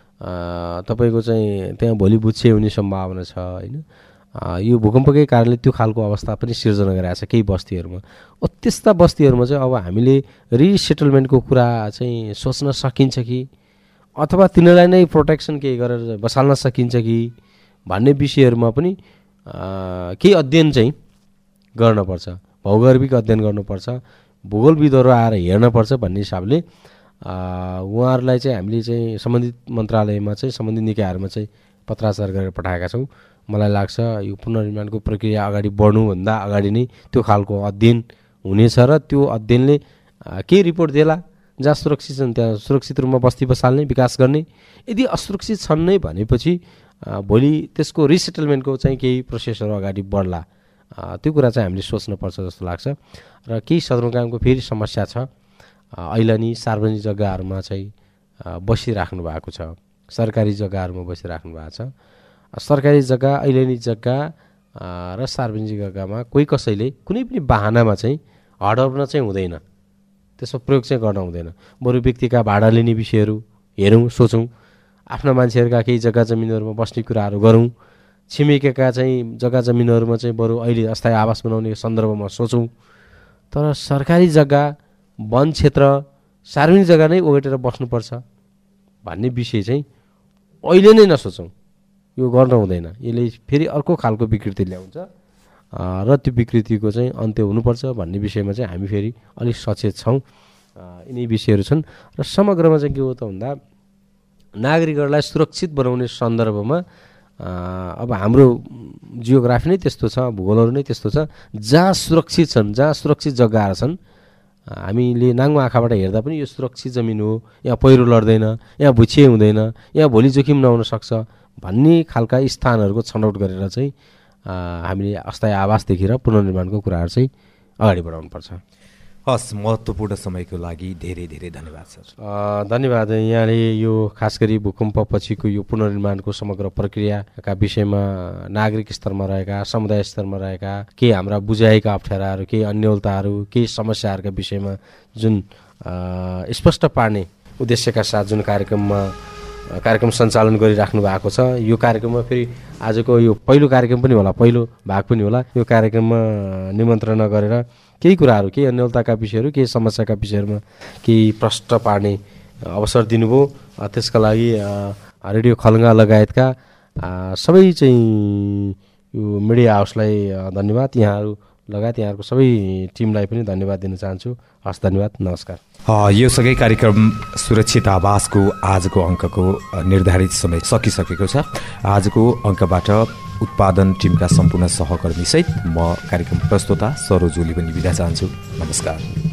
तपाईँको चाहिँ त्यहाँ भोलि भुच्चे हुने सम्भावना छ होइन। यो भूकम्पकै कारणले त्यो खालको अवस्था पनि सिर्जना गरिरहेको छ केही बस्तीहरूमा। ओ त्यस्ता बस्तीहरूमा चाहिँ अब हामीले रिसेटलमेन्टको कुरा चाहिँ सोच्न सकिन्छ कि अथवा तिनीहरूलाई नै प्रोटेक्सन केही गरेर बसाल्न सकिन्छ कि भन्ने विषयहरूमा पनि केही अध्ययन चाहिँ गर्नुपर्छ, भौगोलिक अध्ययन गर्नुपर्छ, भूगोलविदहरू आएर हेर्नुपर्छ भन्ने हिसाबले उहाँहरूलाई चाहिँ हामीले चाहिँ सम्बन्धित मन्त्रालयमा चाहिँ सम्बन्धित निकायहरूमा चाहिँ पत्राचार गरेर पठाएका छौँ। मलाई लाग्छ यो पुनर्निर्माणको प्रक्रिया अगाडि बढ्नुभन्दा अगाडि नै त्यो खालको अध्ययन हुनेछ र त्यो अध्ययनले केही रिपोर्ट देला, जहाँ सुरक्षित छन् त्यहाँ सुरक्षित रूपमा बस्ती बसाल्ने, विकास गर्ने। यदि असुरक्षित छन् नै भनेपछि भोलि त्यसको रिसेटलमेन्टको चाहिँ केही प्रोसेसहरू अगाडि बढ्ला, त्यो कुरा चाहिँ हामीले सोच्नुपर्छ जस्तो लाग्छ। र केही सदरमुकामको फेरि समस्या छ, अहिले नि सार्वजनिक जग्गाहरूमा चाहिँ बसिराख्नु भएको छ, सरकारी जग्गाहरूमा बसिराख्नु भएको छ। सरकारी जग्गा, ऐलेनी जग्गा र सार्वजनिक जग्गामा कोही कसैले कुनै पनि बाहनामा चाहिँ हडप्न चाहिँ हुँदैन, त्यसमा प्रयोग चाहिँ गर्न हुँदैन। बरु व्यक्तिका भाडा लिने विषयहरू हेरौँ, सोचौँ, आफ्ना मान्छेहरूका केही जग्गा जमिनहरूमा बस्ने कुराहरू गरौँ, छिमेकीका चाहिँ जग्गा जमिनहरूमा चाहिँ बरु अहिले अस्थायी आवास बनाउने सन्दर्भमा सोचौँ। तर सरकारी जग्गा, वन क्षेत्र, सार्वजनिक जग्गा नै ओगटेर बस्नुपर्छ भन्ने विषय चाहिँ अहिले नै नसोचौँ, यो गर्न हुँदैन। यसले फेरि अर्को खालको विकृति ल्याउँछ र त्यो विकृतिको चाहिँ अन्त्य हुनुपर्छ भन्ने विषयमा चाहिँ हामी फेरि अलिक सचेत छौँ। यिनी विषयहरू छन् र समग्रमा चाहिँ के हो त भन्दा नागरिकहरूलाई सुरक्षित बनाउने सन्दर्भमा अब हाम्रो जियोग्राफी नै त्यस्तो छ, भूगोलहरू नै त्यस्तो छ, जहाँ सुरक्षित छन्, जहाँ सुरक्षित जग्गाहरू छन्, हामीले नाङ्गो आँखाबाट हेर्दा पनि यो सुरक्षित जमिन हो, यहाँ पहिरो लड्दैन, यहाँ भुच्चे हुँदैन, यहाँ भोलि जोखिम नहुन सक्छ भन्ने खालका स्थानहरूको छनौट गरेर चाहिँ हामीले अस्थायी आवासदेखि र पुनर्निर्माणको कुराहरू चाहिँ अगाडि बढाउनुपर्छ। हस्, महत्त्वपूर्ण समयको लागि धेरै धेरै धन्यवाद सर। धन्यवाद। यहाँले यो खास गरी भूकम्प पछिको यो पुनर्निर्माणको समग्र प्रक्रियाका विषयमा नागरिक स्तरमा रहेका, समुदाय स्तरमा रहेका केही हाम्रा बुझाएका अप्ठ्याराहरू, केही अन्यलताहरू, केही समस्याहरूका विषयमा जुन स्पष्ट पार्ने उद्देश्यका साथ जुन कार्यक्रममा कार्यक्रम सञ्चालन गरिराख्नु भएको छ, यो कार्यक्रममा फेरि आजको यो पहिलो कार्यक्रम पनि होला, पहिलो भाग पनि होला। यो कार्यक्रममा निमन्त्रणा गरेर केही कुराहरू, केही अन्यलताका विषयहरू, केही समस्याका विषयहरूमा केही प्रश्न पार्ने अवसर दिनुभयो। त्यसका लागि रेडियो खलङ्गा लगायतका सबै चाहिँ यो मिडिया हाउसलाई धन्यवाद, यहाँहरू लगायत यहाँहरूको सबै टिमलाई पनि धन्यवाद दिन चाहन्छु। हस्, धन्यवाद, नमस्कार। यो सँगै कार्यक्रम सुरक्षित आवासको आजको अङ्कको निर्धारित समय सकिसकेको छ। आजको अङ्कबाट उत्पादन टिमका सम्पूर्ण सहकर्मीसहित म कार्यक्रम प्रस्तोता सरोज ओली पनि बिदा चाहन्छु। नमस्कार।